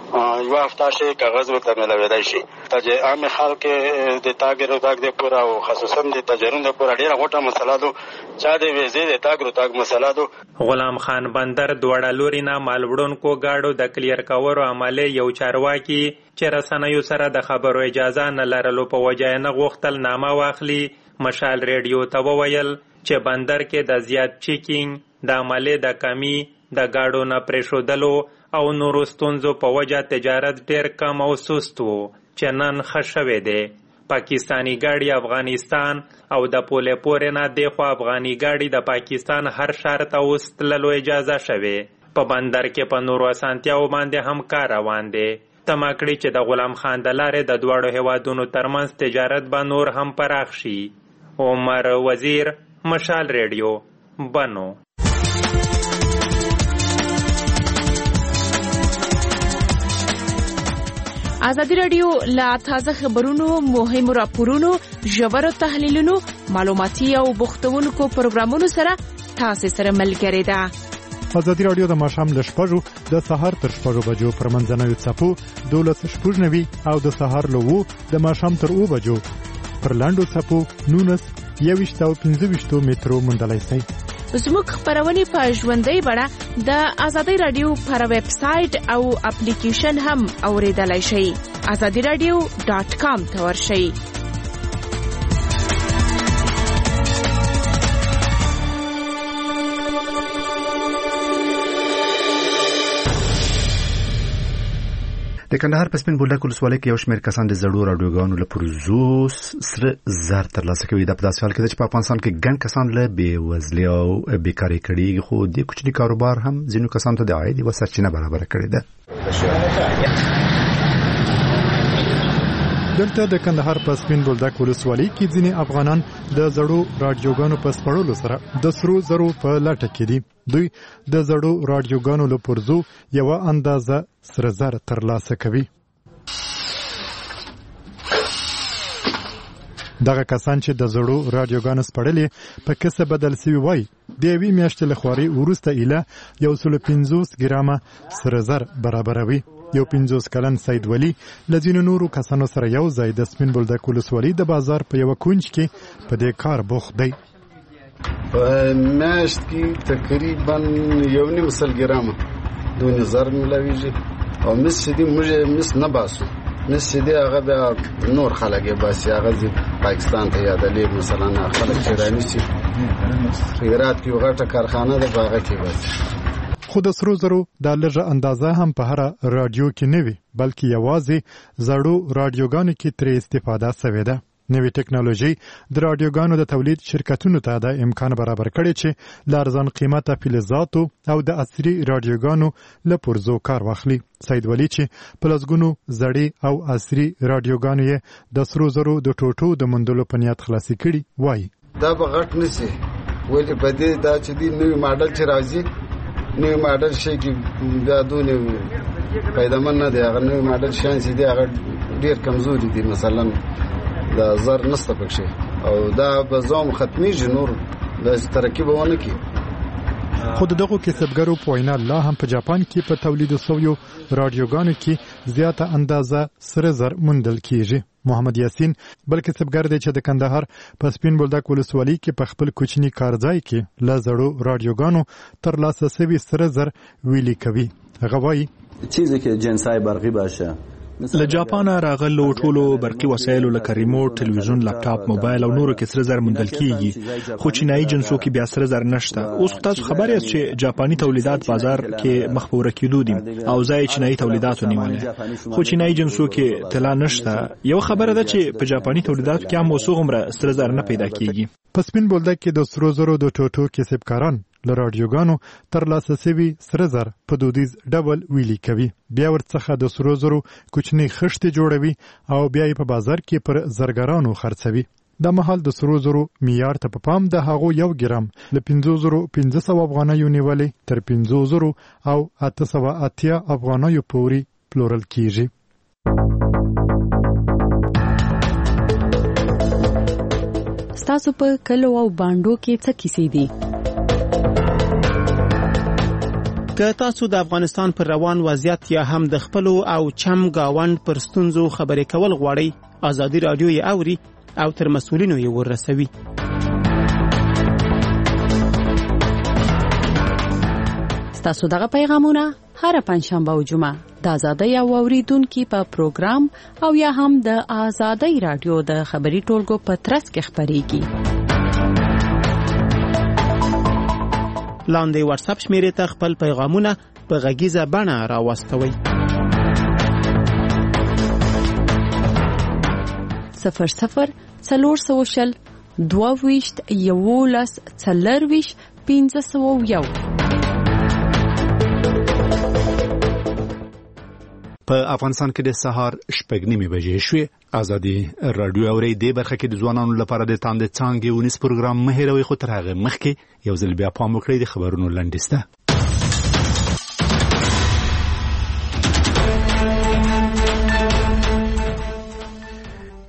J: یو هفته شي کاغذ ورته ملوي شي. چې عام خلک د تاګر او تاګ د پورا او خصوصا د تجارت د پورا ډیره غوټه مسله ده چې د ویزې د تاګر او تاګ مسله ده.
I: غلام خان بندر دواړه لوري نه مال وړونکو ګاډو د کلیر کولو عمله یو چارواکي چې رسنیو سره د خبرو اجازه نه لرلو په وجه نه غوښتل نامه واخلي. مشال ریډیو ته وویل چې بندر کې د زیات چیکینګ د عمله د کمی د ګاډو نه پرېښودلو او نورو ستونزو په وجه تجارت ډېر کم او سست و چې نن ښه شوی دی. پاکستانی ګاډي افغانستان او د پولې پورې نه دخوا افغاني ګاډي د پاکستان هر ښار ته اوس تللو اجازه شوې. په بندر کې په نورو اسانتیاو باندې هم کار روان دی. تمه کړي چې د غلام خان د لارې د دواړو هیوادونو ترمنځ تجارت به نور هم پراخ شي. عمر وزیر، مشال ریډیو، بنو.
F: ازادي رادیو لا تازه خبرونو، مهمو راپورونو، ژورو تحلیلونو، معلوماتي او بوختونکو پروګرامونو سره تاسو سره ملګری ده.
H: ازادي رادیو د ماښام له 6 د سهار تر 6 بجو پر منځنوي څپو 12:90 او د سهار له 2 د ماښام تر 2 بجو پر لاندو څپو 19 او 15 مترو مندلای شي.
F: زموږ خبرونه په ژوندۍ بڼه د ازادي رادیو پر ویب سټ او اپلیکیشن هم اوریدلای شئ. azadiradio.com ته ورشئ.
A: د کندهار په سپین بولدک ولسوالۍ کې یو شمېر کسان د زړو راډیوګانو له پرزو سره زر ترلاسه کوي. دا په داسې حال کې ده چې په افغانستان کې ګڼ کسان له بېوزلۍ او بیکارۍ کړېږي، خو د کوچني کاروبار هم ځینو کسانو ته د عاید یوه سرچینه برابره کړې ده.
H: دلته د کندهار په سپین بولدک ولسوالۍ کې ځینې افغانان د زړو راډیوګانو په سپړلو سره د سرو زرو په لټه کې دي. دوی د زړو راډیوګانو له پرزو یوه اندازه سره زر ترلاسه کوي. دغه کسان چې د زړو راډیوګانو سپړلې په کسه بدل سوي وای د یوې میاشتې له خواري وروسته ایله 150 ګرامه سره زر برابروي. یو 50 کلن سید ولی لذین نورو کسانو سره یو ځای د سپین بولدک ولسوالۍ د بازار په یو کونج کې په دې کار بوخت دی.
D: میاشت کې تقریبا 1.5 ګرامه دونه زر ملاویږي او مس دې موږ مس نه باسو. مس دې هغه به نور خلک باسي، هغه پاکستان ته یادلې مثلا خلک چې رانیسي خیرات کې غټه کارخانه ده هغه کې باسي.
H: خو د سرو زرو د لږه اندازه هم په هر رادیو کې نه وي، بلکې یوازې زړو رادیوګانو کې ترې استفاده شوې ده. نوې ټکنالوژي د رادیوګانو د تولید شرکتونو ته د امکان برابر کړي چې له ارزان قیمته فلزاتو او د عصري رادیوګانو له پرزو کار واخلي. سید ولی چې په لسګونو زړې او عصري رادیوګانو یې د سرو زرو د ټوټو د موندلو په نیت خلاصي کړي وایي.
D: دا به غټ نشي ولې په دې دا چې دی نوې ماډل چې راځي، نوې ماډل شي کې دا دونه پیدامن نه دی. هغه نوې ماډل شان چې دی هغه ډیر کمزوري دي، مثلا دا زر نسته پکې او دا به زوم ختميږي، نور د ترکیب ونه کی.
H: خود دغه کسبګرو په وینا الله هم په جاپان کې په تولید سویو رادیوګانو کې زیاته اندازه سره زر مندل کیږي. محمد یاسین بل کسبګر دی چې د کندهار په سپین بولدک ولسوالۍ کې په خپل کوچني کارځای کې له زړو رادیوګانو ترلاسه شوي سره زر ویلي کوي. هغه وایي
K: چیزی که جنسای برقی باشه
L: له جاپان راغلو ټولو برقي وسایلو لکه ریموټ، تلویزیون، لپټاپ، موبایل او نورو کې سره زر موندل کیږي، خو چینایي جنسو کې بیا سره زر نشته. اوس تاسو خبر یاست چې جاپاني تولیدات بازار کې مخ په ورکېدو دي او ځای چینایي تولیداتو نیولې، خو چینایي جنسو کې طلا نشته. یو خبره ده چې په جاپاني تولیداتو کې هم اوس غومره سره زر نه پیدا کیږي.
H: په سپین بولدک کې د سرو زرو د ټوټو کسبکاران له راډیوګانو ترلاسه شوي سره زر په دودیز ډول ویلي کوي. بیا ورڅخه د سرو زرو کوچني خښتې جوړوي او بیا یې په بازار کې پر زرګرانو خرڅوي. د مهال د سرو زرو معیار ته په پام د هغو 1 ګرام له 5500 افغانیو نیولې تر 5000 او 880 افغانیو پورې پلورل کیږي.
M: ستاسو په کلو او باندو کې څه کیسې دي؟
N: که تاسو د افغانستان پر روان وضعیت یا هم د خپلو او چم گاوند پر ستونزو خبرې کول غواړئ، ازادي رادیو یې اوري او تر مسؤلینو یې ورسوي.
M: ستاسو دغه پیغامونه هر پنځشنبه او جمعه د ازادي او اوریدونکو په پروګرام او یا هم د ازادي رادیو د خبري ټولګو په ترڅ کې خبريږي.
N: لاندې واتس اپ شمیرې ته خپل پیغامونه په غږیزه بڼه راوستوئ.
M: 00 400 22 11 40 501.
A: په افغانستان کې د سهار 6:30 بجې شوې. ازادي رادیو اوري د برخه کې د ځوانانو لپاره د تاند څانګې ونیس پروګرام مهیروي، خو تر هغه مخکې یو ځل بیا پام وکړئ د خبرونو لنډیسته.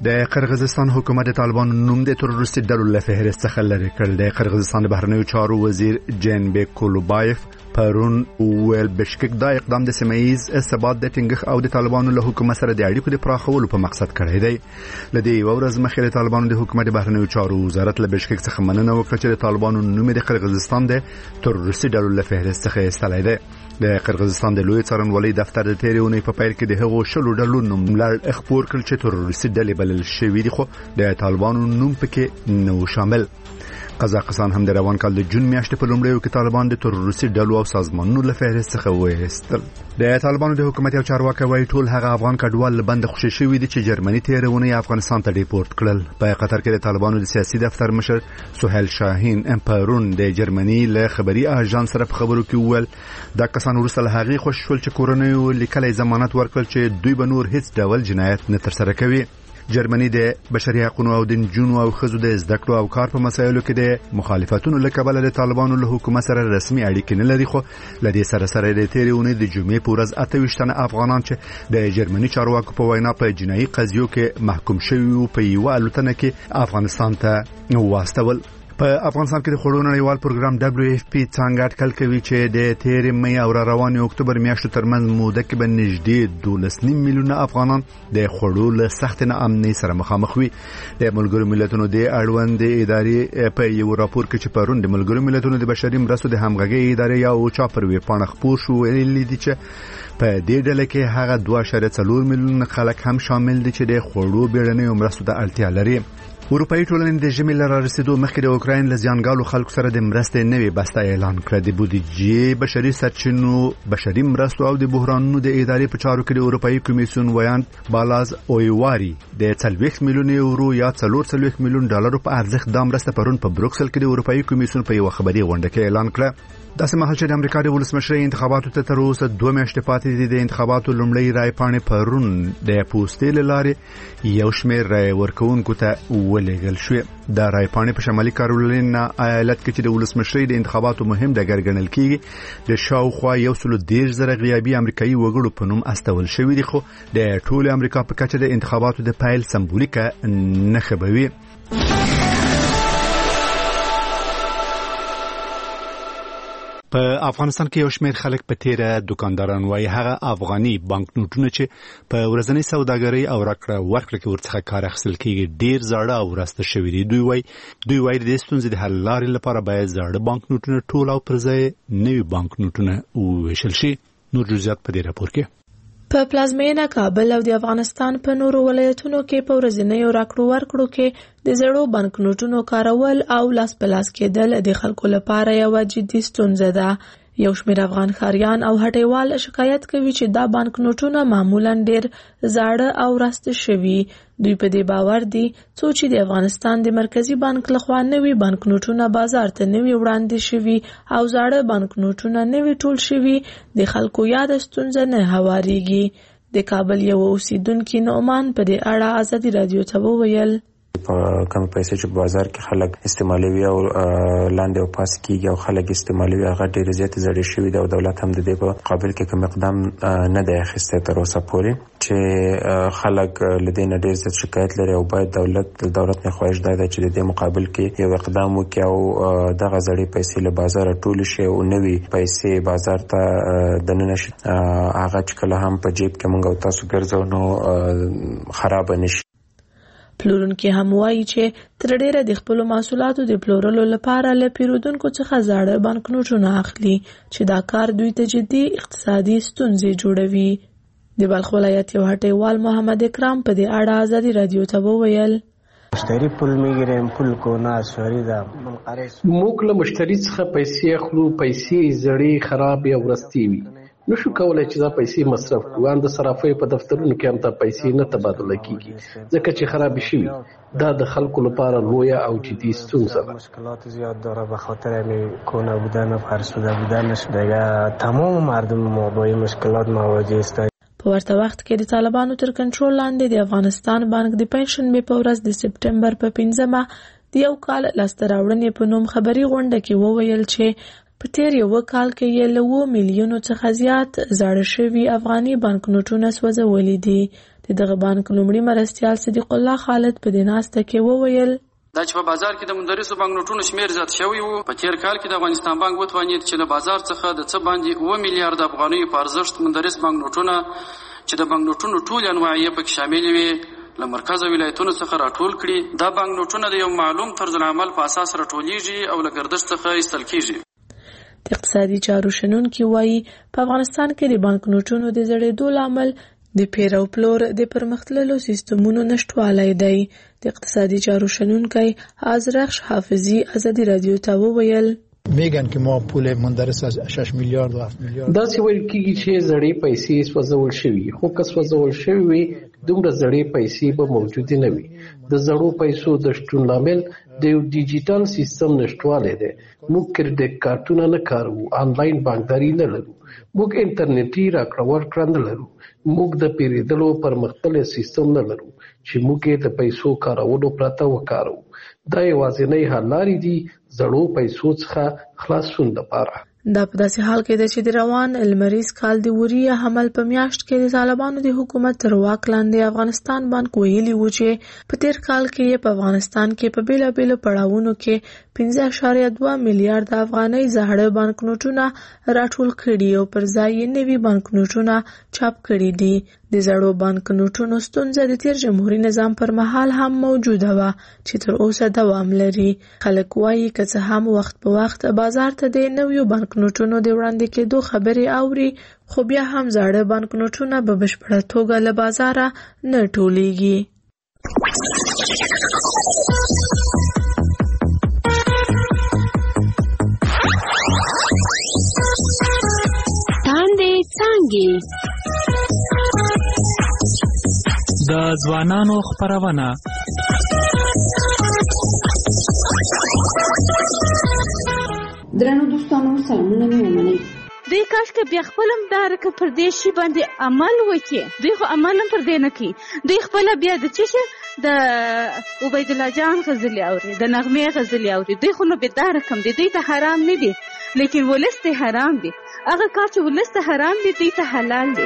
A: د قرغیزستان حکومت د طالبانو نوم د تروریستي ډلو له فهرست څخه لرې کړ. د قرغیزستان د بهرنیو چارو وزیر جنبک کولوبایف پرون ویل بشکک دا اقدام د سیمه‌ایز ثبات د ټینګښت او د طالبانو له حکومت سره د اړیکو د پراخولو په مقصد کړی دی. لدې یو ورځ مخکې د طالبانو د حکومت د بهرنیو چارو وزارت له بشکک څخه مننه وکړه چې د طالبانو نوم د قرغیزستان د تروریستي ډلو له فهرست څخه ایستلی دی. د قرغیزستان د لوی څارنوالۍ دفتر د تیرې اونۍ په پیل کې د هغو شلو ډلو نوم لړ خپور کړ چې تروریستي ډلې بلل شوي دي، خو د طالبانو نوم پکې نه و شامل. قزاقستان هم د روان کال د جون میاشتې په لومړیو کې طالبان د تروریستي ډلو او سازمانونو له فهرست څخه وایستل. د طالبانو د حکومت یو چارواکي وایي ټول هغه افغان کډوال له بند خوشي شوي دي چې جرمني تیرونه افغانستان ته ډیپورت کړل. په قطر کې د طالبانو د سیاسي دفتر مشر سهیل شاهین امپرون د جرمني له خبري اژانس سره په خبرو کې وویل دا کسان وروسته له هغې خوشي شول چې کورنۍ لیکلي ضمانت ورکړل چې دوی به نور هیڅ ډول جنایت نه ترسره کوي. جرمني د بشري حقوقو او د نجونو او ښځو د زده کړو او کار په مسایلو کې د مخالفتونو له کبله د طالبانو له حکومت سره رسمي اړیکې نه لري، خو لدې سره د تیرې اونۍ د جمعې په ورځ 28 تنه افغانان چې د جرمني چارواکو په وینا په جنایي قضیو کې محکوم شوي وو په یوه الوتنه کې افغانستان ته واستول. په افغانستان کې د خوړو نړیوال پروګرام WFP څنګه اټکل کوي چې د تیر مې او را روان اکتوبر میاشتو ترمنځ موده کې به نږدې 12.5 میلیونه افغانان د خوړو له سخت ناامنۍ سره مخامخ وي. د ملګرو ملتونو د اړوند ادارې په یو راپور کې چې پرون د ملګرو ملتونو د بشري مرستو د همغږي ادارې یا اوچا پر ویبپاڼه خپور شو ویلي دي چې په دې ډله کې هغه 2.4 میلیونه خلک هم شامل دي چې د خوړو بیړنیو مرستو ته اړتیا لري. اروپایي ټولنې د ژمي له رارسېدو مخکې د اوکراین له زیانګالو خلکو سره د مرستې نوې بسته اعلان کړه. د بودیجې بشري سرچینو بشري مرستو او د بحرانونو د ادارې په چارو کې د اروپایي کمیسیون ویاند بالاز اویواري د 40 میلیون یورو یا 440 میلیون ډالرو په ارزښت د مرسته پرون په بروکسل کې د اروپایي کمیسیون په یو خبري غونډه کې اعلان کړه. داسې مهال چې د امریکا د ولسمشرۍ انتخاباتو ته تر اوسه 2 میاشتې پاتې دي، د انتخاباتو لومړۍ رای پاڼې پرون د پوستې له لارې یو شمېر رای ورکوونکو ته ولېږل شوې. د رای پاڼې په شمالي کارولاینا ایالت کې چې د ولسمشرۍ د انتخاباتو مهم ډګر ګڼل کېږي د شاوخوا 130,000 غیابي امریکایي وګړو په نوم استول شوي دي، خو د ټول امریکا په کچه د انتخاباتو د پیل سمبولیکه نښه به وي. په افغانستان کې یو شمېر خلک په تیره دکانداران وایي هغه افغاني بانک نوټونه چې په ورځنۍ سوداګرۍ او راکړه ورکړه کې ورڅخه کار اخیستل کېږي ډیر زاړه او وراسته شوي دي. دوی وایي د ستونزې د حل لارې لپاره باید زاړه بانک نوټونه ټول او پر ځای نوي بانک نوټونه وویشل شي. نور جزئیات په دې راپور کې.
O: په پلازمینه کابل او د افغانستان په نورو ولایتونو کې په ورځنیو راکړو ورکړو کې د زړو بانک نوټونو کارول او لاس په لاس کېدل د خلکو لپاره یو جدي ستونزه ده. یو شمېر افغان خاریان او هټیوال شکایت کوي چې دا بانک نوټونه معمولاً ډېر زاړه او راسته شوي. دوی په دې باور دي څو چې د افغانستان د مرکزی بانک لخوا نوي بانک نوټونه بازار ته نوي وړاندې شوي او زاړه بانک نوټونه نوي ټول شوي د خلکو یاد ستونزه نه هواریږي. د کابل یو اوسیدونکو نعمان په دې اړه ازادي رادیو ته وویل
P: په کوم پیسې چې بازار کې خلک استعمالوي او لاندې او پاس کیږي او خلک استعمالوي هغه ډېر زیات زړې شوی دی او دولت هم د دې په قابل کې کوم اقدام نه دی اخیستی تر اوسه پورې چې خلک لدې نه ډېر زیات شکایت لري او باید دولت نه خواهش ده چې د دې مقابل کې یو اقدام وکړي او دغه زړې پیسې له بازار ټول شي او نوي پیسې بازار ته دننه شي هغه چې کله هم په جیب کې موږ تاسو ګرځو نو خراب نشي.
O: پلورونکي هم وایي چې تر ډیره د خپل محصولاتو د پلورلو لپاره له پیرودونکو څخه زاړه بانک نوټونه اخلي چې دا کار دوی ته جدي اقتصادي ستونزې جوړوي. د بلخ ولایت یو هټیوال محمد اکرام په دې اړه ازادي رادیو ته وویل
Q: مشتری پول میگیریم پول کو نه سوری دا
R: موږ له مشتری څخه پیسې اخلو، پیسې زړې خراب یا ورستي وي، نشو کولای چې دا پیسې مصرف کړو. ان د صرافۍ په دفترونو کې هم دا پیسې نه تبادله کیږي ځکه چې خراب شي. دا د خلکو لپاره لویه او جدي ستونزه ده.
Q: مشکلات زیاد داره به خاطر همین کونه بودن و فرسوده بودنش دیگه تمام مردم با این مشکلات مواجه هستند.
O: په ورته وخت کې د طالبانو تر کنټرول لاندې د افغانستان بانک د پنځشنبه په ورځ د سپټمبر په 5مه د یو کال لاسته راوړنې په نوم خبري غونډه کې وویل چې په تیر یو کال کې یې له 2 میلیونو څخه زیات زاړه شوي افغاني بانکنوټونه سوځولي دي. دغه بانک لومړي مرستیال صدیق الله خالد په دې ناسته کې وویل
S: دا چې په بازار کې د مندرسو بانکنوټونو شمیر زیات شوی وو. په تیر کال کې د افغانستان بانک وتوانید چې له بازار څخه د څه باندې 2 میلیارډ افغانیو په ارزښت مندرس بانکنوټونه چې د بانکنوټونو ټول انواع یې پکې شامل وي له مرکز او ولایتونو څخه راټول کړي. دا بانکنوټونه د یو معلوم طرز العمل په اساس راټولیږي او له ګردش څخه ایستل کیږي.
O: د اقتصادي چارو شنونکي وایي په افغانستان کې د بانکنوټونو د زړېدو لامل د پیر او پلور د پرمختللو سیستمونو نشټوالی دی. د اقتصادي چارو شنونکی ازرخش حافظي ازادي رادیو ته وویل
T: میگن که ما پول مندرس 6 میلیارد و 7 میلیارد
R: دا څه ویل کیږي چې زړې پیسې سوځول شوي، خو که سوځول شوي وي دومره زړې پیسې به موجودې نه وي. د زړو پیسو د شتون لامل د یو ډیجیټل سیستم نشټوالی دی. موږ کریډټ کارتونه نه کاروو، آنلاین بانکداري نه لرو، موږ انټرنیټي راکړه ورکړه نه لرو، موږ د پیریدلو پرمختللی سیستم نه لرو چې موږ یې د پیسو کارولو پرته وکاروو. دا یوازینۍ حل لارې دي زړو پیسو څخه خلاصون لپاره.
O: دا په داسې حال کې ده چې د روان لمریز کال د وریه حمل په میاشت کې د طالبانو د حکومت تر واک لاندې افغانستان بانک ویلي و چې په تیر کال کې په افغانستان کې په بیلابیلو پړاوونو کې 15.2 میلیارډ افغانۍ زاړه بانکنوټونه راټول کړي او پر ځای یې نوي بانکنوټونه چاپ کړي دي. د زړو بانکنوټونو ستونزه د تیر جمهوریت نظام پر مهال هم موجوده وه چې تر اوسه دوام لري. خلک وایي که څه هم وخت په وخت بازار ته د نویو بانکنوټونو د وړاندې کېدو خبرې اوري، خو بیا هم زاړه بانکنوټونه په بشپړه توګه له بازاره نه ټولېږي.
M: تاندې څانګې
E: د ځوانانو خپرونه
U: درنو دوستانو سلامونه مې ومنئ.
V: دوی کاشکې بیا خپل هم دا حرکت پر دې شي باندې عمل وکړي. دوی خو عمل هم پر دې نه کوي. دوی خپله بیا د څه شي د عبیدالله جان غزلې اوري، د نغمې غزلې اوري. دوی خو نو بې دا رقم دي، دوی ته حرام نه دي لیکن ولس ته حرام دي. هغه کار چې ولس ته حرام دي دوی ته حلال دي.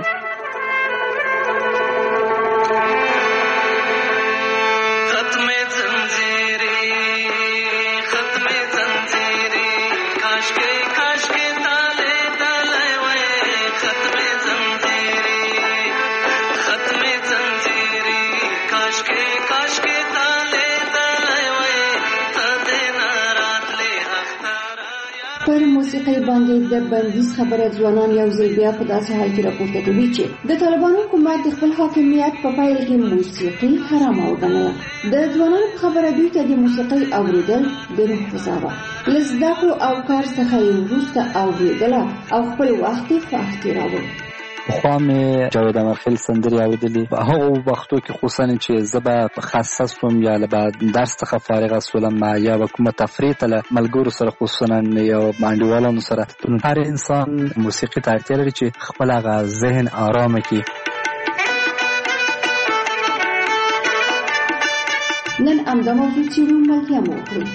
U: پر موسیقي باندې د بندیز خبره ځوانان یو ځل بیا په داسې حال کې راپورته کوي چې د طالبانو حکومت د خپل حاکمیت په پیل کې موسیقي حرامه وګڼله. د ځوانانو په خبره دوی ته د موسیقي اوریدل د روح غذا وه. له زده کړو او کار څخه یې وروسته اورېدله او خپل وخت یې خوښ تېراوه.
K: پخوا مې جاوید امرخیل سندرې اورېدلې. په هغو وختو کې خصوصا چې زه به خاصه سوم یا له درس څخه فارغه سولم یا به کومه تفریح ته له ملګرو سره خصوصا یو انډیوالانو سره، هر انسان موسیقي ته اړتیا لري چې خپل هغه ذهن آرامه کړي.
U: نن همدا موضوع څېړو، ملتیا مو وکړئ.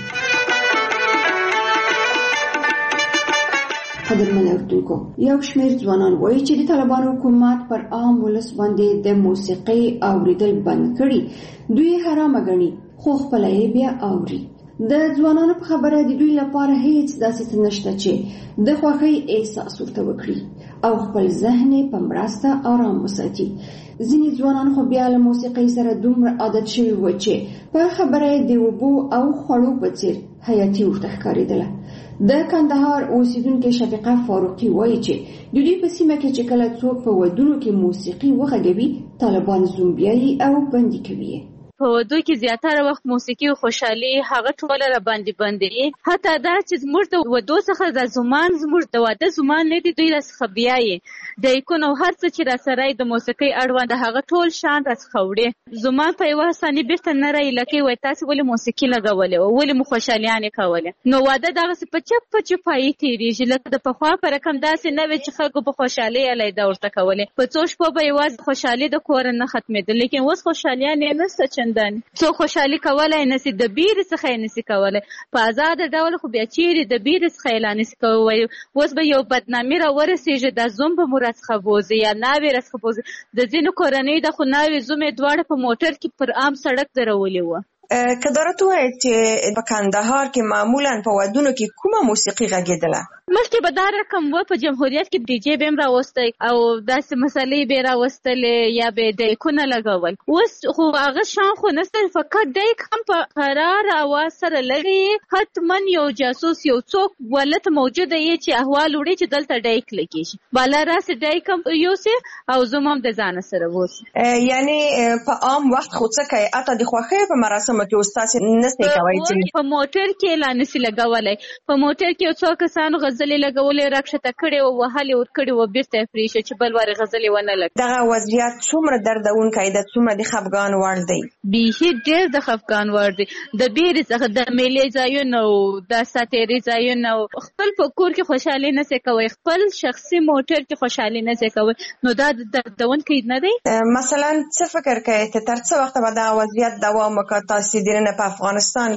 U: قدرمن اورېدونکو، یو شمېر ځوانان وایي چې د طالبانو حکومت پر عام ولس باندې د موسیقۍ اوریدل بند کړي. دوی حرامه ګڼي خو خپله یې بیا اوري. د ځوانانو په خبره د دوی لپاره هیڅ داسې څه نشته چې د خوښۍ احساس ورته وکړي او خپل ذهن یې په مرسته آرام وساتي. ځینې ځوانان خو بیا له موسیقۍ سره دومره عادت شوي وو چې په خبره یې د اوبو او خوړو په څېر حیاتي ورته ښکارېدله. د کندهار اوسیدونکې شفیقه فاروقي وایي چې د دوی په سیمه کې چې کله څوک په ودونو کې موسیقي وغږوي طالبان زومبیایي او بندي کوي.
V: په ودو کې زیاتره وخت موسیقي او خوشحالي هغه ټوله را باندې بندي. حتی دا چې زموږ د ودو څخه د زمان زموږ د واده زمان نه دي، دوی راڅخه بیایي د ایکون او هر څه چې را سره د موسیقۍ اړوند هغه ټول شان راڅخه وړي. زمان په یوه ثانیه بیرته نه رایلکې وایي تاسې ولې موسیقي لګولې وه، ولې مو خوشحالیانې کولې. نو واده دغسې په چپ په چپایي تېرېږي، لکه د پخوا په رقم داسې نه وي چې خلکو په خوشحالۍ علیحده ورته کولې. په څو شپو به یوازې خوشحالي د کوره نه ختمېده، لیکن اوس خوشحالیانې نشته چې چندان څو خوشحالي کولای نشي، د بیرې څخه یې نشي کولای. په آزاد ډول خو بیا چیرې د بیرې څخه یې لا نشي کولی. اوس به یو بدنامي راورسېږي، دا زوم به مو راڅخه بوځي یا ناوې راڅخه بوځي. د ځینو کورنۍ د خو ناوې زوم یې دواړه په موټر کې پر عام سړک درولې وه.
B: که درته ووایي چې په کندهار کې معمولا په ودونو کې کومه موسیقي غږېدله؟
V: مخکې به دا رقم و، په جمهوریت کې ډي جې به هم راوستی او داسې مسلې به یې راوستلې یا به یې ډیکونه لګول. اوس خو هغه شان خو نشته، فقط ډیک هم په قرار اواز سره لګي. حتما یو جاسوس یو څوک ولته موجوده یې چې احوال وړي چې دلته ډیک لګېږي، بالا راسې ډیک هم یوسي او زوم هم د ځانه سره ووسي.
B: یعنې په عام وخت خو څه کوي؟ اته د خوښۍ په مراسمو کې اوس تاسې نسئ کولی چې
V: په موټر کې لا نسي لګولی. په موټر کې یو څو کسانو غزلې لګولې راکښته کړې وه، وهلې ورکړې وه، بېرته یې پرېښه چې بل وارې غزلې ونه لګي.
B: دغه وضعیت څومره دردونکی ده، څومره د خفګان وړ دی؟
V: بیخي ډېر د خفګان وړ دی. د بیرې څخه د میلې ځایونه او د ساتېري ځایونه او خپل په کور کې خوشحالي نسي کوی، خپل شخصي موټر کې خوشحالي نسي کوی، نو دا دردونکی نه دی.
B: مثلا څه فکر کوئ چې تر څه وخته به دغه وضعیت دوام وکړي؟ تاسې دننه په افغانستان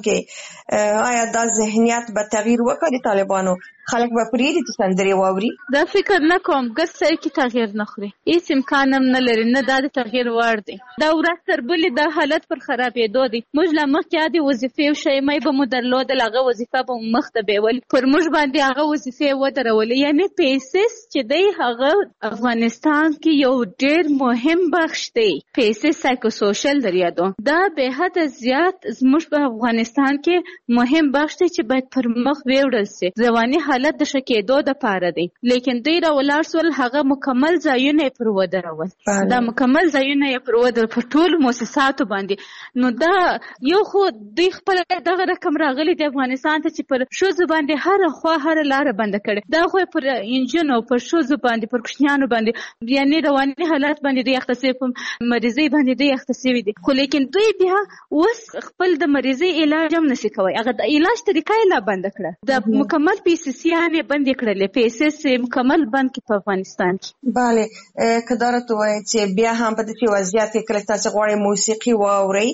B: کې آیا دا ذهنیت به تغییر وکړي د طالبانو؟ خلک به پرېږدي چې سندرې واوري؟
V: دا فکر نه کوم، ګس سړی کې تغییر نه خوري، هېڅ امکان هم نه لري، نه دا د تغییر وړ دی. دا ورځ تر بلې دا حالت پر خرابېدو دی. موږ لا مخکې عادي وظیفې او شیمۍ به مو درلودل، هغه وظیفه به مو مخ ته بیولې، پر موږ باندې هغه وظیفې ودرولې. یعنې پیسې چې دی هغه افغانستان کې یو ډېر مهم بخش دی، پیسې سایکوسوشل در یادو، دا بې حده زیات زموږ په افغانستان کې مهم بخش دی چې باید پر مخ ویوړل سي. رواني حالت د ښه کېدو دپاره دی، لیکن دوی راولاړ سول، هغه مکمل ځایونه یې پر ودرول. دا مکمل ځایونه یې پر ودرول په ټولو مؤسساتو باندې. نو دا یو خو دوی خپله دغه رقم راغلی د افغانستان ته چې پر ښځو باندې هره خوا هره لاره بنده کړې، دا خو یې پر انجونو پر ښځو باندې پر کوچنیانو باندې یعنې رواني حالت باندې دوی اخته سوي، په مریضۍ باندې دوی اخته سوي دي. خو لیکن دوی بیا اوس خپل د مریضۍ علاج هم نسي کوی، هغه د علاج طریقه یې لا بنده کړه، د مکمل پیسې بندې کړلې، پیسې مکمل بند کې په افغانستان کې.
B: بله، که دا راته ووایئ چې بیا هم په داسې وضعیت کې کله تاسې غواړئ موسیقي واورئ،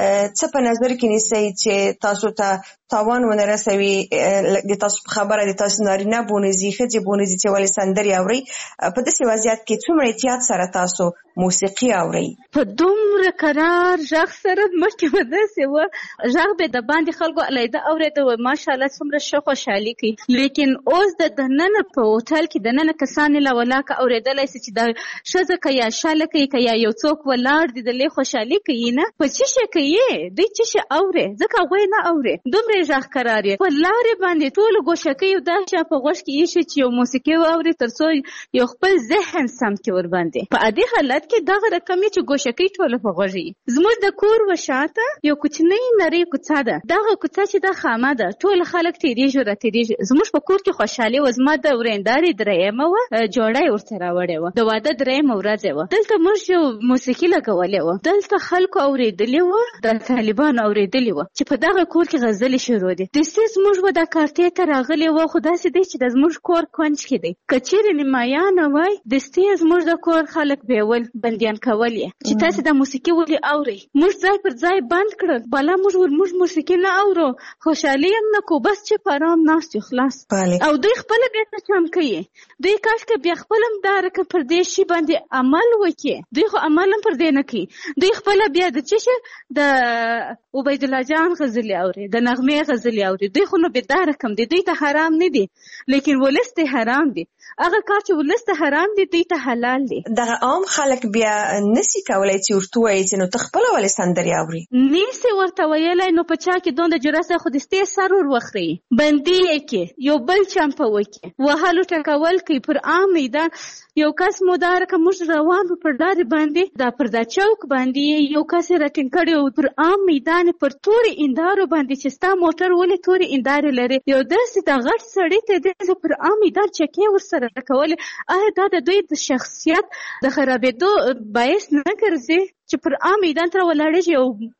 B: څه په نظر کې نیسئ چې تاسو ته تاوان ونه رسوي؟ د تاسو په خبره د تاسو نارینه بونیزي ښځې بونیزي چې ولې سندرې اورئ، په داسې وضعیت کې څومره احتیاط سره تاسو موسیقي اورئ؟
V: په دومره کرار غږ سره مخکې به داسې وه، غږ به د باندې خلکو علیحده اورېده، ماشاءالله څومره ښه خوشحالي کوي. لیکن اوس د دننه په هوټل کې دننه کسان لا ولاکه اورېدلی سي چې دا ښځه که یا شاله کوي که یا یو څوک ولاړ دي د لې خوشحالي کوي نه، په څه شی کوي دوی څه شی اورې، ځکه هغوی نه اورې، دومره یې غږ کرار یې په لارې باندې ټولو ګوشکۍ او دا شی په غوږ کې ایښي چې یو موسیقي واوري تر څو یو خپل ذهن سم کړي ورباندې. په عادي حالت کې دغه رقم چې ګوشکۍ ټوله په غوږ یي. زموږ د کور وشاته یو کوچنۍ نرۍ کوڅه ده، دغه کوڅه چې دا خامه ده، ټول خلک تېرېږي راتېرېږي. زموږ په کور کې خوشحالي وه، زما د ورېندارې درېیمه وه، جوړه یې ورته راوړې وه، د واده درېیمه ورځ یې وه. دلته موږ یو موسیقي لګولې وه، دلته خلکو اورېدلې وه، د طالبانو اورېدلې وه چې په دغه کور کې غزلې شروع دي. دستې زموږ به دا کارتې ته راغلې وه، خو داسې دی چې د زموږ کور کونج کې دی، که چېرې نیمایانه وای دستې زموږ د کور خلک بیول بندیان کول یې چې تاسې دا موسیقي ولې اورئ. موږ ځای پر ځای بند کړل، بالا موږ موسیقي نه اورو، خوشحالي هم نه کوو، بس چې په ارام ناست یو خلاص. او دوی خپله بېرته چم کوي، دوی کاشکې بیا خپل هم دا رقم پر دې شي باندې عمل وکړي، دوی خو عمل هم پر دې نه کوي. دوی خپله بیا د څه شي د عبیدالله جان غزلې اوري، د نغمې غزلې اوري، دوی خو نو بې دا رقم دي، دوی ته حرام نه دي، لیکن ولس ته حرام دي. هغه کار چې ولس ته حرام دي دوی ته حلال دي.
B: دغه عام خلک بیا نسي کولی چې ورته ووایي چې نو ته خپله ولې سندرې اوري؟
V: نسي ورته ویلی، نو په چا کې دومره جرأت دی، خو دستې سر ور وخري، بندي یې کړي، یو بل چمپه وکړي، وهلو ټکول کوي پر عام میدان. یو کس مو دا رقم موږ روان پر لارې باندې دا پر دا چوک باندې یو کس یې راټینګ کړی و پر عام میدان پر تورې اندارو باندې چې ستا موټر ولې تورې اندارې لري، یو داسې د غټ سړي ته داسې پر عام میدان چکې ورسره راکولې. آیا دا د دوی د شخصیت د خرابېدو باعث نه ګرځي چې پر عام میدان ته ولاړېږي او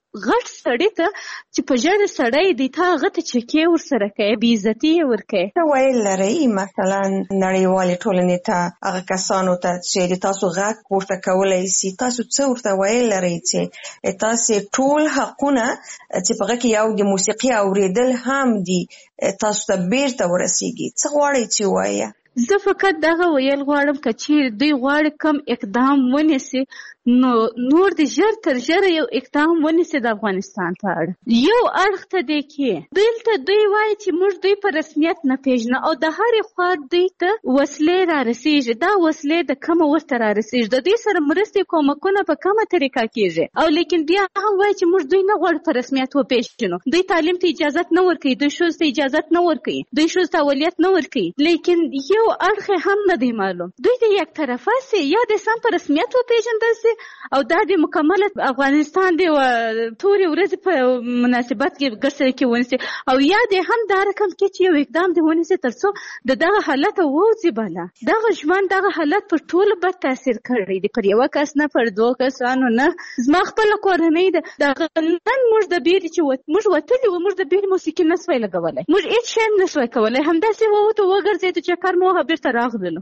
V: غټ سړی ته چې په ژړ سړی دی تا هغه ته چکې ورسره کوي بې عزتي یې ورکوي.
B: څه ویل لرئ مثلا نړیوالې ټولنې ته هغه کسانو ته چې د تاسو غږ پورته کولی سي تاسو څه ورته ویل لرئ چې تاسو ټول حقونه چې په هغه کې یو د موسیقي اورېدل هم دي تاسو ته بیرته ورسیږي څه غواړئ چې ووایه؟
V: زه فقط دغه ویل غواړم که چیرې دوی غواړي کم اقدام ونیسي نو نور د ژر تر ژره یو اقدام ونیسي د افغانستان په اړه یو اړخ ته دی کې دلته دوی وایي چې موږ دوی په رسمیت نه پیژنو او د هرې خوا دوی ته وسلې را رسیږي دا وسلې د کومه ورته را رسیږي د دوی سره مرستې کومکونه په کومه طریقه کیږي او لیکن بیا هم وایي چې موږ دوی نه غواړو په رسمیت وپیژنو دوی تعلیم ته اجازت نه ورکوي دوی ښځو ته اجازت نه ورکوي دوی ښځو ته اولیت نه ورکوي لیکن یو اړخ هم نه دی معلوم دوی د یک طرفه سي یا د سم په رسمیت وپیژندل سي او دا د مکمل افغانستان د تورې ورځې په مناسبت کې ګرځي کې ونیسي او یا د هم دا رقم کې چې یو اقدام دی ونیسي ترڅو د دغه حالت ووځي بله دغه ژوند دغه حالت پر ټولو بد تاثیر کړی دی پر یوه کس نه پر دوه کسانو نه زما خپله کورنۍ ده دغه نن موږ د بیرې چې موږ وتلي وو موږ د بیرې موسیقي نه سوی لګولی موږ هېڅ شی هم نه سوی کولی همداسې ووتو وګرځېدو چکر مو وهه بېرته راغللو.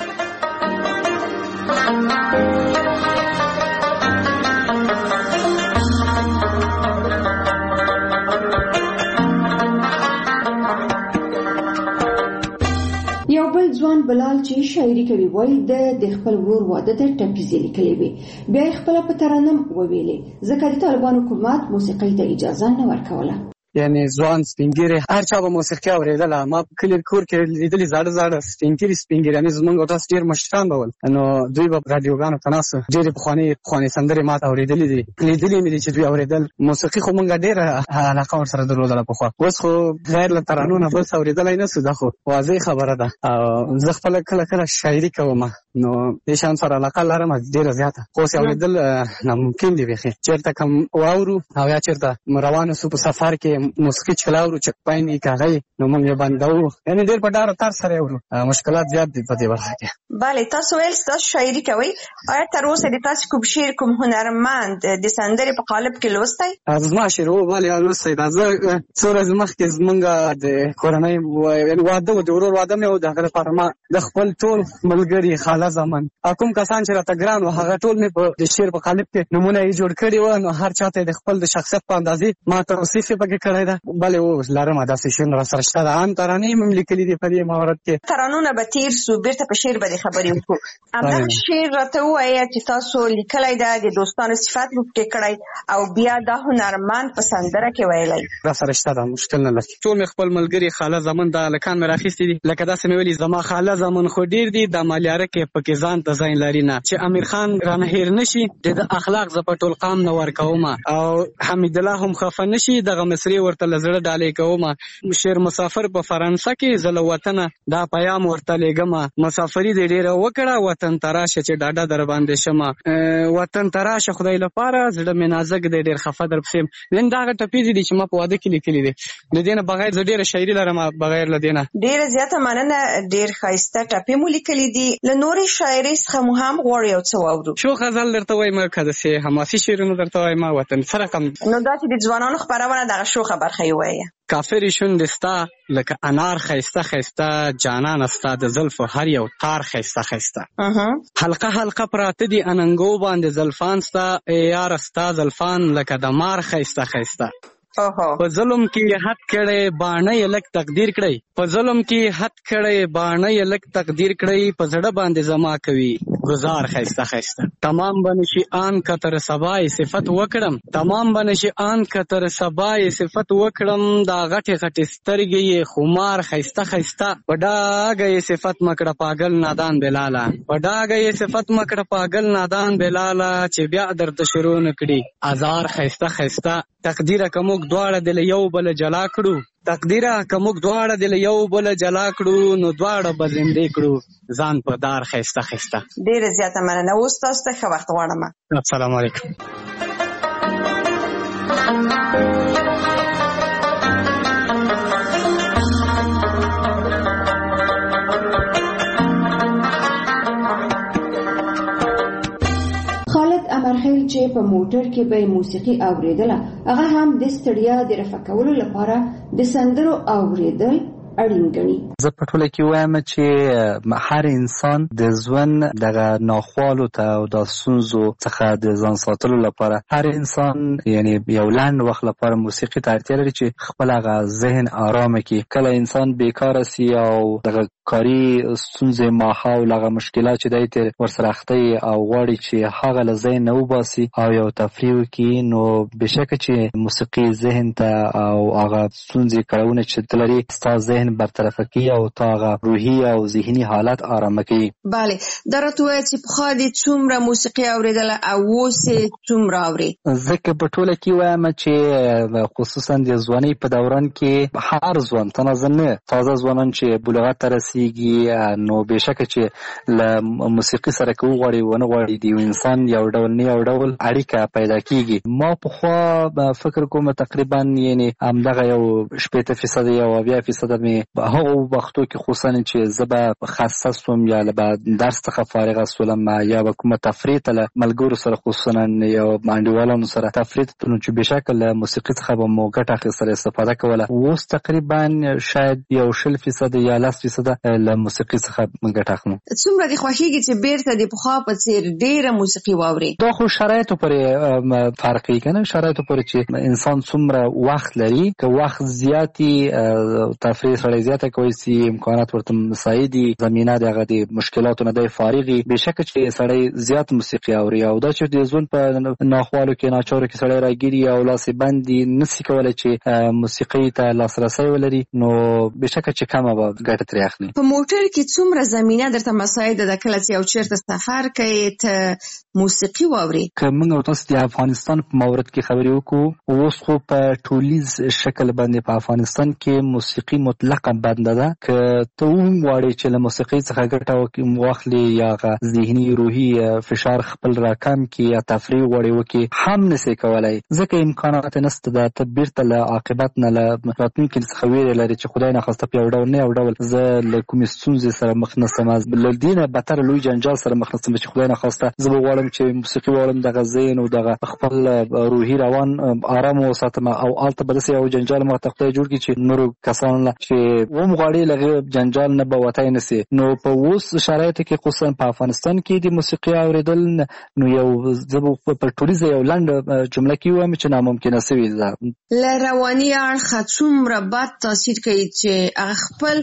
U: یو بل ځوان بلال چې شاعري کوي وایي د خپل ورور واده ته ټپیزې لیکلې وې بیا یې خپله په ترنم وویلې ځکه د طالبانو حکومت موسیقۍ ته اجازه نه ورکوله.
C: یعنی ځوان سپینګیري هر چا به موسیقي اورېدله ما په کلي کور کې لیدلي زاړه زاړه سپینګیري یعنې زمونږ او تاسو ډېر مشران به ول نو دوی به راډیوګانو ته ناست ډېرې پخوانۍ سندرې ما ته اورېدلې دي لیدلې مې دي چې دوی اورېدل موسیقي خو مونږ ډېره علاقه ورسره درلودله پخوا اوس خو غیر له ترانو نه بل څه اورېدلی نه سو دا خو واضح خبره ده او زه خپله کله کله شاعري کوم نو دې شیانو سره علاقه لرم ډېره زیاته خو اوس یې اورېدل ناممکن دي بیخي چېرته کوم واورو او یا چېرته روانو سو په سفر کې موسیقي چلاورو چک پاین یې کاغی نو موږ یې بندوو یعنې ډېر په ډار و تار سره یې ورو مشکلات زیات دي په دې برخه کې.
B: بله تاسو ویل تاسو شاعري کوئ آیا تر اوسه د تاسو کوم شعر کوم هنرمند د سندرې په قالب کې لوستی؟
C: زما شعر بله لوستی دا زه څو ورځې مخکې زمونږ د کورنۍ واده و د ورور واده مې و د هغه لپاره ما د خپل ټول ملګري خاله زمن او کوم کسان چې راته ګران و هغه ټول مې په د شعر په قالب کې نمونه یې جوړ کړي وه نو هر چا ته د خپل د شخصیت په اندازې ما توصیف یې پکې کړی ده. بله لرم داسې شعرونه راسره شته ده عام ترانې مې لیکلي دي په دې مهارت کې
B: ترانونه به تیر سو بیرته په شعر به دې خبرې وکړو همدغه شعر راته ووایه چې تاسو لیکلی ده د دوستانو صفت مو پکې کړی او بیا دا هنرمند په سندره کې ویلی
C: راسره شته ده مشکل نه لري ټول مې خپل ملګري خاله زمن د هلکان مې راخیستي دي لکه داسې مې ویلي زما خاله زمن خو ډېر دي د مالیاره کې پکې ځان ته ځای لري نه چې امیر خان رانه هېر نه شي د اخلاق زه په ټول قام نه ورکومه او حمیدالله هم خفه نه شي دغه مصرې ورته له زړه ډالۍ کومه شعر مسافر په فرانسه کې زه له وطنه دا پیام ورته لېږمه مسافري دې ډېره وکړه وطن ته راشه چې ډاډه در باندې شمه وطن ته راشه خدای لپاره زړه مې نازک دی ډېر خفه در پسې یم نن دا هغه ټپې دي چې ما په واده کې لیکلي دي د دې نه بغیر زه ډېره شاعري لرم بغیر له دې نه
B: ډېره زیاته مننه ډېر ښایسته ټپې مو لیکلي دي له نورې شاعرۍ څخه مو هم غواړو یو څه واورو
C: شو غزل درته وایم که داسې حماسي شعرونه درته وایم وطن څه رقم
B: نو دا چې د ځوانانو خپرونه دغه شوخه برخه یې ووایه
C: کافر شونډې ستا لکه انار ښایسته ښایسته جانانه ستا د زلفو هر یو تار ښایسته ښایسته حلقه حلقه پراته دي اننګو باندې زلفان ستا ای یاره ستا زلفان لکه د مار ښایسته ښایسته په ظلم کې حد کړی باڼه یې لږ تقدیر کړی په ظلم کې حد کړی باڼه یې لږ تقدیر کړی په زړه باندې زما کوي گزار ښایسته ښایسته تمام به نشي آن که تر سبا یې صفت وکړم تمام به نشي آن که تر سبا یې صفت وکړم دا غټې غټې سترګې یې خمار ښایسته ښایسته په ډاګه یې صفت مکړه پاگل نادان بلاله په ډاګه یې صفت مکړه پاگل نادان بلاله چې بیا درته شروع نه کړي ازار ښایسته ښایسته تقدیره که موږ دواړه د له یو بله جلا کړو تقدیره که موږ دواړه د له یو بله جلا کړو نو دواړه به زندې کړو ځان په دار ښایسته ښایسته.
B: ډېره زیاته مننه اوس تاسو ته ښه وخت غواړم.
C: السلام علیکم.
U: خالد امرخیل چې په موټر کې به موسیقي اوریدله هغه هم د ستړیا د رفع کولو لپاره د سندرو اوریدل اړین ګڼي.
K: زه په ټوله کې وایم چې هر انسان د ژوند دغه ناخوالو ته او د ستونزو څخه د ځان ساتلو لپاره هر انسان یعنی یو لنډ وخت لپاره موسیقي ته اړتیا لري چې خپل هغه ذهن آرامه کړي. کله انسان بیکاره سي او دغه کاري ستونزې ماحول هغه مشکلات چې دی ترې ورسره اخته او غواړي چې هغه له ذهن نه وباسي او یو تفریح وکړي، نو بېشکه چې موسیقي ذهن ته او هغه ستونزې کړاوونه چې ته لري ستا ذهن برطرفه کوي او تا هغه روحي او ذهني حالت آرامه کوي.
B: بله، دا راته وایه چې پخوا دې څومره موسیقي اورېدله او اوس یې څومره اورې؟
K: ځکه په ټوله کې وایم چې خصوصا د ځوانۍ په دوران کې هر ځوان تنازع نه تازه ځوانان چې بلوغت ته رسېږي نو بېشکه چې له موسیقي سره که وغواړي ونه غواړي د یو انسان یو ډول نه یو ډول اړیکه پیدا کېږي. ما پخوا فکر کوم تقریبا یعنی همدغه یو 80% یا 80% مې هغو وختو کې خصوصا چې زه به خسته سوم یا له درس څخه فارغه سولم یا به کومه تفریح ته له ملګرو سره خصوصا یو انډیوالانو سره تفریح ته نو چې بېشکه له موسیقي څخه به مو ګټه اخیستله استفاده کوله. اوس تقریبا شاید یو 60% یا 10% له موسیقي څخه ګټه اخلم.
B: څومره دې خوښېږي چې بیرته د پخوا په څېر ډېره موسیقي واورې؟
K: دا خو شرایطو پورې فرق کوي که نه، شرایطو پورې چې انسان څومره وخت لري. که وخت زیاتي تفریح سړی زیاته کوي سي امکانات ورته مساعدي زمینه د هغه د مشکلاتو نه دی فارغي بېشکه چې سړی زیات موسیقي اوري او دا چې د ژوند په ناخوالو کې ناچارو کې سړی راګیري او لاسې بندي نسي کولی چې موسیقي ته لاسرسی ولري نو بېشکه چې کمه به ګټه ترې اخلي.
B: په موټر کې څومره زمینه درته مساعده ده کله چې یو چېرته سفر کوې ته موسیقي واورې؟
K: که موږ او تاسو د افغانستان په مورد کې خبرې وکړو، اوس خو په ټولیز شکل باندې په افغانستان کې موسیقي مطلقه بنده ده. که ته وغواړې چې له موسیقۍ څخه ګټه واخلې یا ذهني روحي فشار خپل راکم کړي یا تفریح غواړې وکړې هم نسې کولی ځکه امکانات نشته ده. ته بیرته له عاقبت نه له راتلونکي څخه ویرې لرې چې خدای ناخواسته په یو ډول نه یو ډول زه له کومې ستونزې سره مخ نه سم، له دې نه بدتره لوی جنجال سره مخ نه سم چې خدای ناخواسته زه به غواړم چې موسیقي واورم دغه ذهن او دغه خپل روحي روان آرام وساتم او هلته به داسې یو جنجال ماته خدای جوړ کړي چې نورو کسانو له چې وغواړي له جنجال نه به وتی نسي. نو په اوس شرایطو کې خصوصا په افغانستان کې د موسیقي اورېدل نو یو زه به په ټولیزه یو لنډه جمله کې ووایم چې ناممکنه سوې ده.
B: له رواني اړخه څومره بد تاثیر کوي چې هغه خپل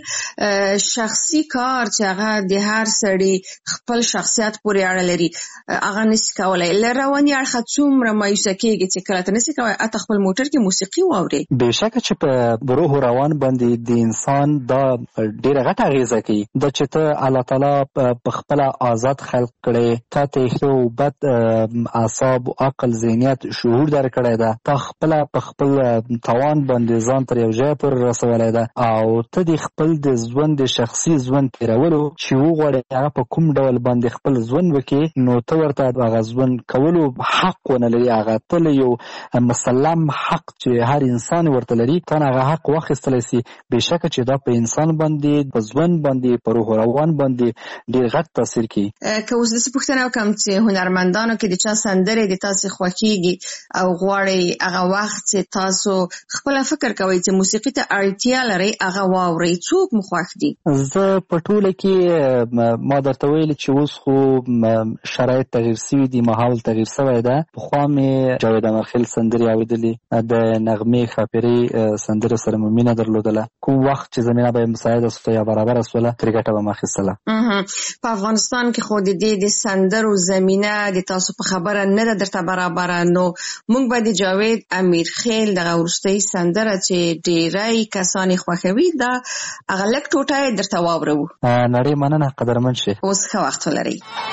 B: شخصي کار چې هغه د هر سړي خپل شخصیت پورې اړه لري هغه نشي کولی. له رواني اړخه څومره مایوسه کېږي چې کله ته نشي کولی اته خپل موټر کې موسیقي واورې؟
K: بېشکه چې په روح او روان باندې د انسان دا ډېره غټه اغېزه کوي. دا چې ته الله تعالی په خپله آزاد خلق کړی، تا ته ښه او بد اعصاب عقل ذهنیت شعور درکړی ده، تا خپله په خپل توان باندې ځان تر یو ځای پورې رسولی ده او ته د خپل د ژوند د شخصي ژوند تېرولو چې وغواړې هغه په کوم ډول باندې خپل ژوند وکړې نو ته ورته هغه ژوند کولو حق ونه لري. هغه ته له یو مسلم حق چې هر انسان ورته لري ته هغه حق واخیستلی سي. بېشکه چې دا په انسان باندې په ژوند باندې په روح روان باندې ډېر غټ تاثیر کوي.
B: که اوس داسې پوښتنه وکړم چې هنرمندانو کې د چا سندرې د تاسې خوښېږي او غواړئ هغه وخت چې تاسو خپله فکر کوئ چې موسیقي ته اړتیا لرئ هغه واورئ څوک مو خوښ دي؟
K: زه په ټوله کې ما درته ویلي چې اوس خو شرایط تغییر سوي دي، ماحول تغییر سوی ده. پخوا مې جاوید امرخیل سندرې اورېدلې، د نغمې ښاپېرۍ سندرې سره مې مینه درلودله. کوم وخت چې زمینه به یې مساعده سوله یا برابره سوله ترې ګټه به مې اخیستله.
B: په افغانستان کې خو د دې د سندرو زمینه د تاسو په خبره نه ده درته برابره، نو موږ به د جاوید امیرخیل دغه وروستۍ سندره چې ډېری کسان یې خوښوي دا هغه لږ ټوټه یې درته واورو.
K: نړۍ مننه، قدرمن شئ.
B: اوس ښه وخت ولرئ.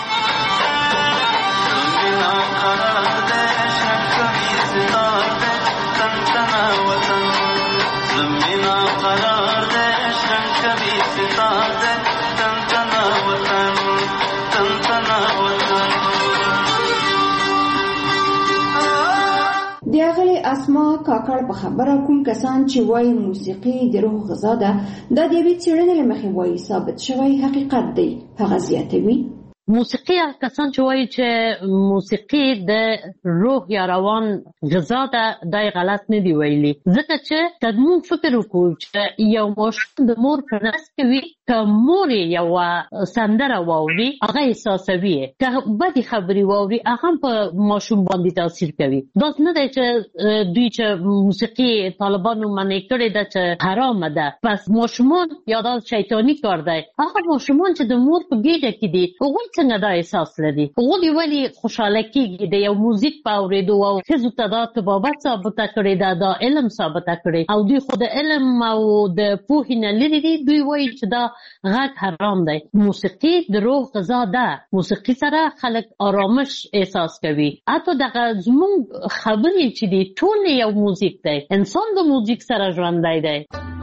U: د اغلې اسما کاکړ په خبره کوم کسان چې وایي موسیقي د روح غذا ده دا د یوې څېړنې له مخې وایي ثابت شوی حقیقت دی. هغه زیاتوي
G: موسیقي کسان چې وایي چې موسیقي د روح یا روان غذا ده دا غلط نه دی ویلي، ځکه چې که موږ فکر وکړو چې یو ماشوم د مور په نس کې وي، که مور یې یوه سندره واوري هغه احساسوي، که بدې خبرې واوري هغه هم په ماشوم باندې تاثیر کوي. داسې نه دی چې دوی چې موسیقي طالبانو منع کړې ده چې حرامه ده، پس ماشومان یا دا شیطاني کار دی. هغه ماشومان چې د مور په ګېډه کې دي هغوی څنګه دا احساس لري؟ هغوی ولې خوشحاله کېږي؟ د یو موزیک په اورېدو او ښځو ته دا طبابت ثابته کړې ده، دا علم ثابته کړې، او دوی خو د علم او د پوهې نه لرې دي. دوی وایي چې دا غږ حرام دی. موسیقي د روح غذا ده. موسیقي سره خلک آرامش احساس کوي. حتی دغه زموږ خبرې چې دي ټول یو موزیک دی. انسان د موزیک سره ژوندی دی.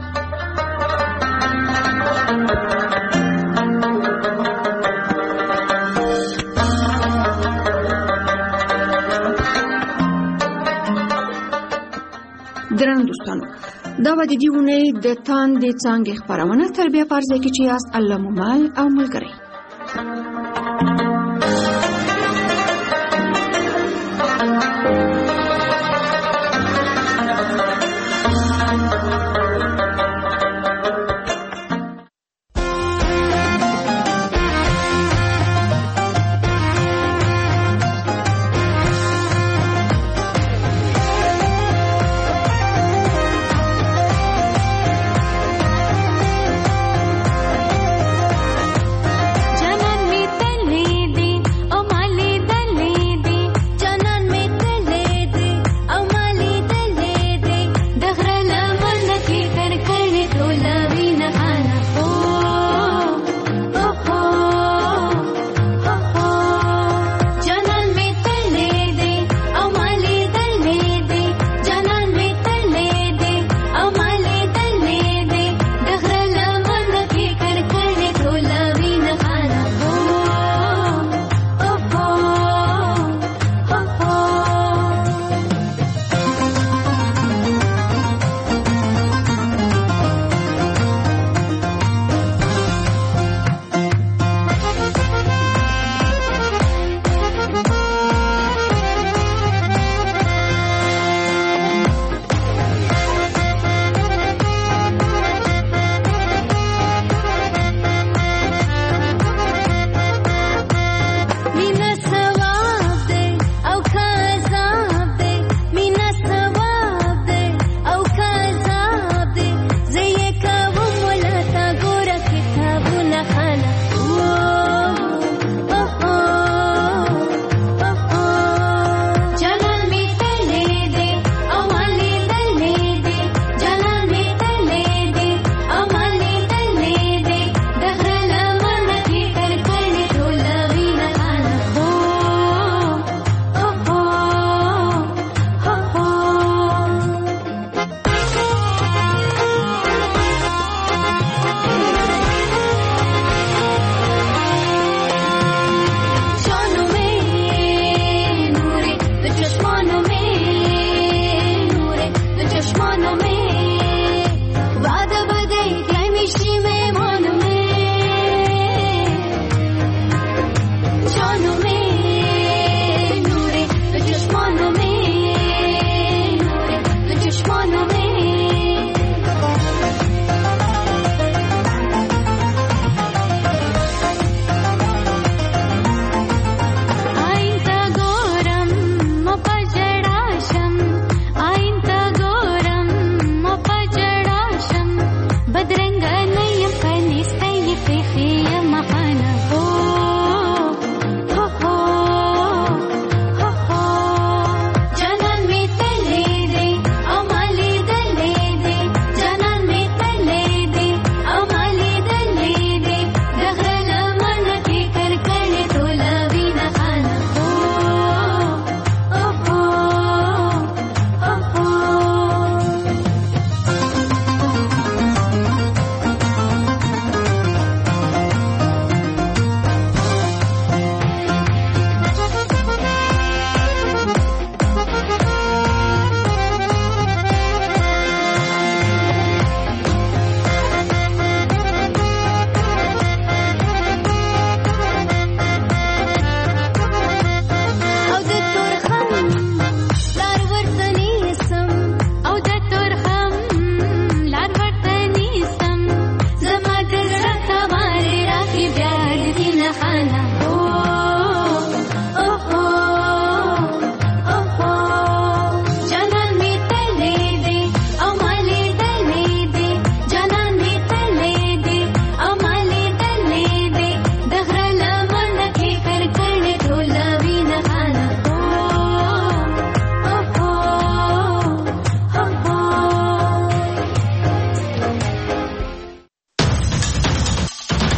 U: درنو دوستانو، دا به د دې اونۍ د تاندې څانګې خپرونه تر بیا په عرضه کې چې یاست الله مو مل او ملګری.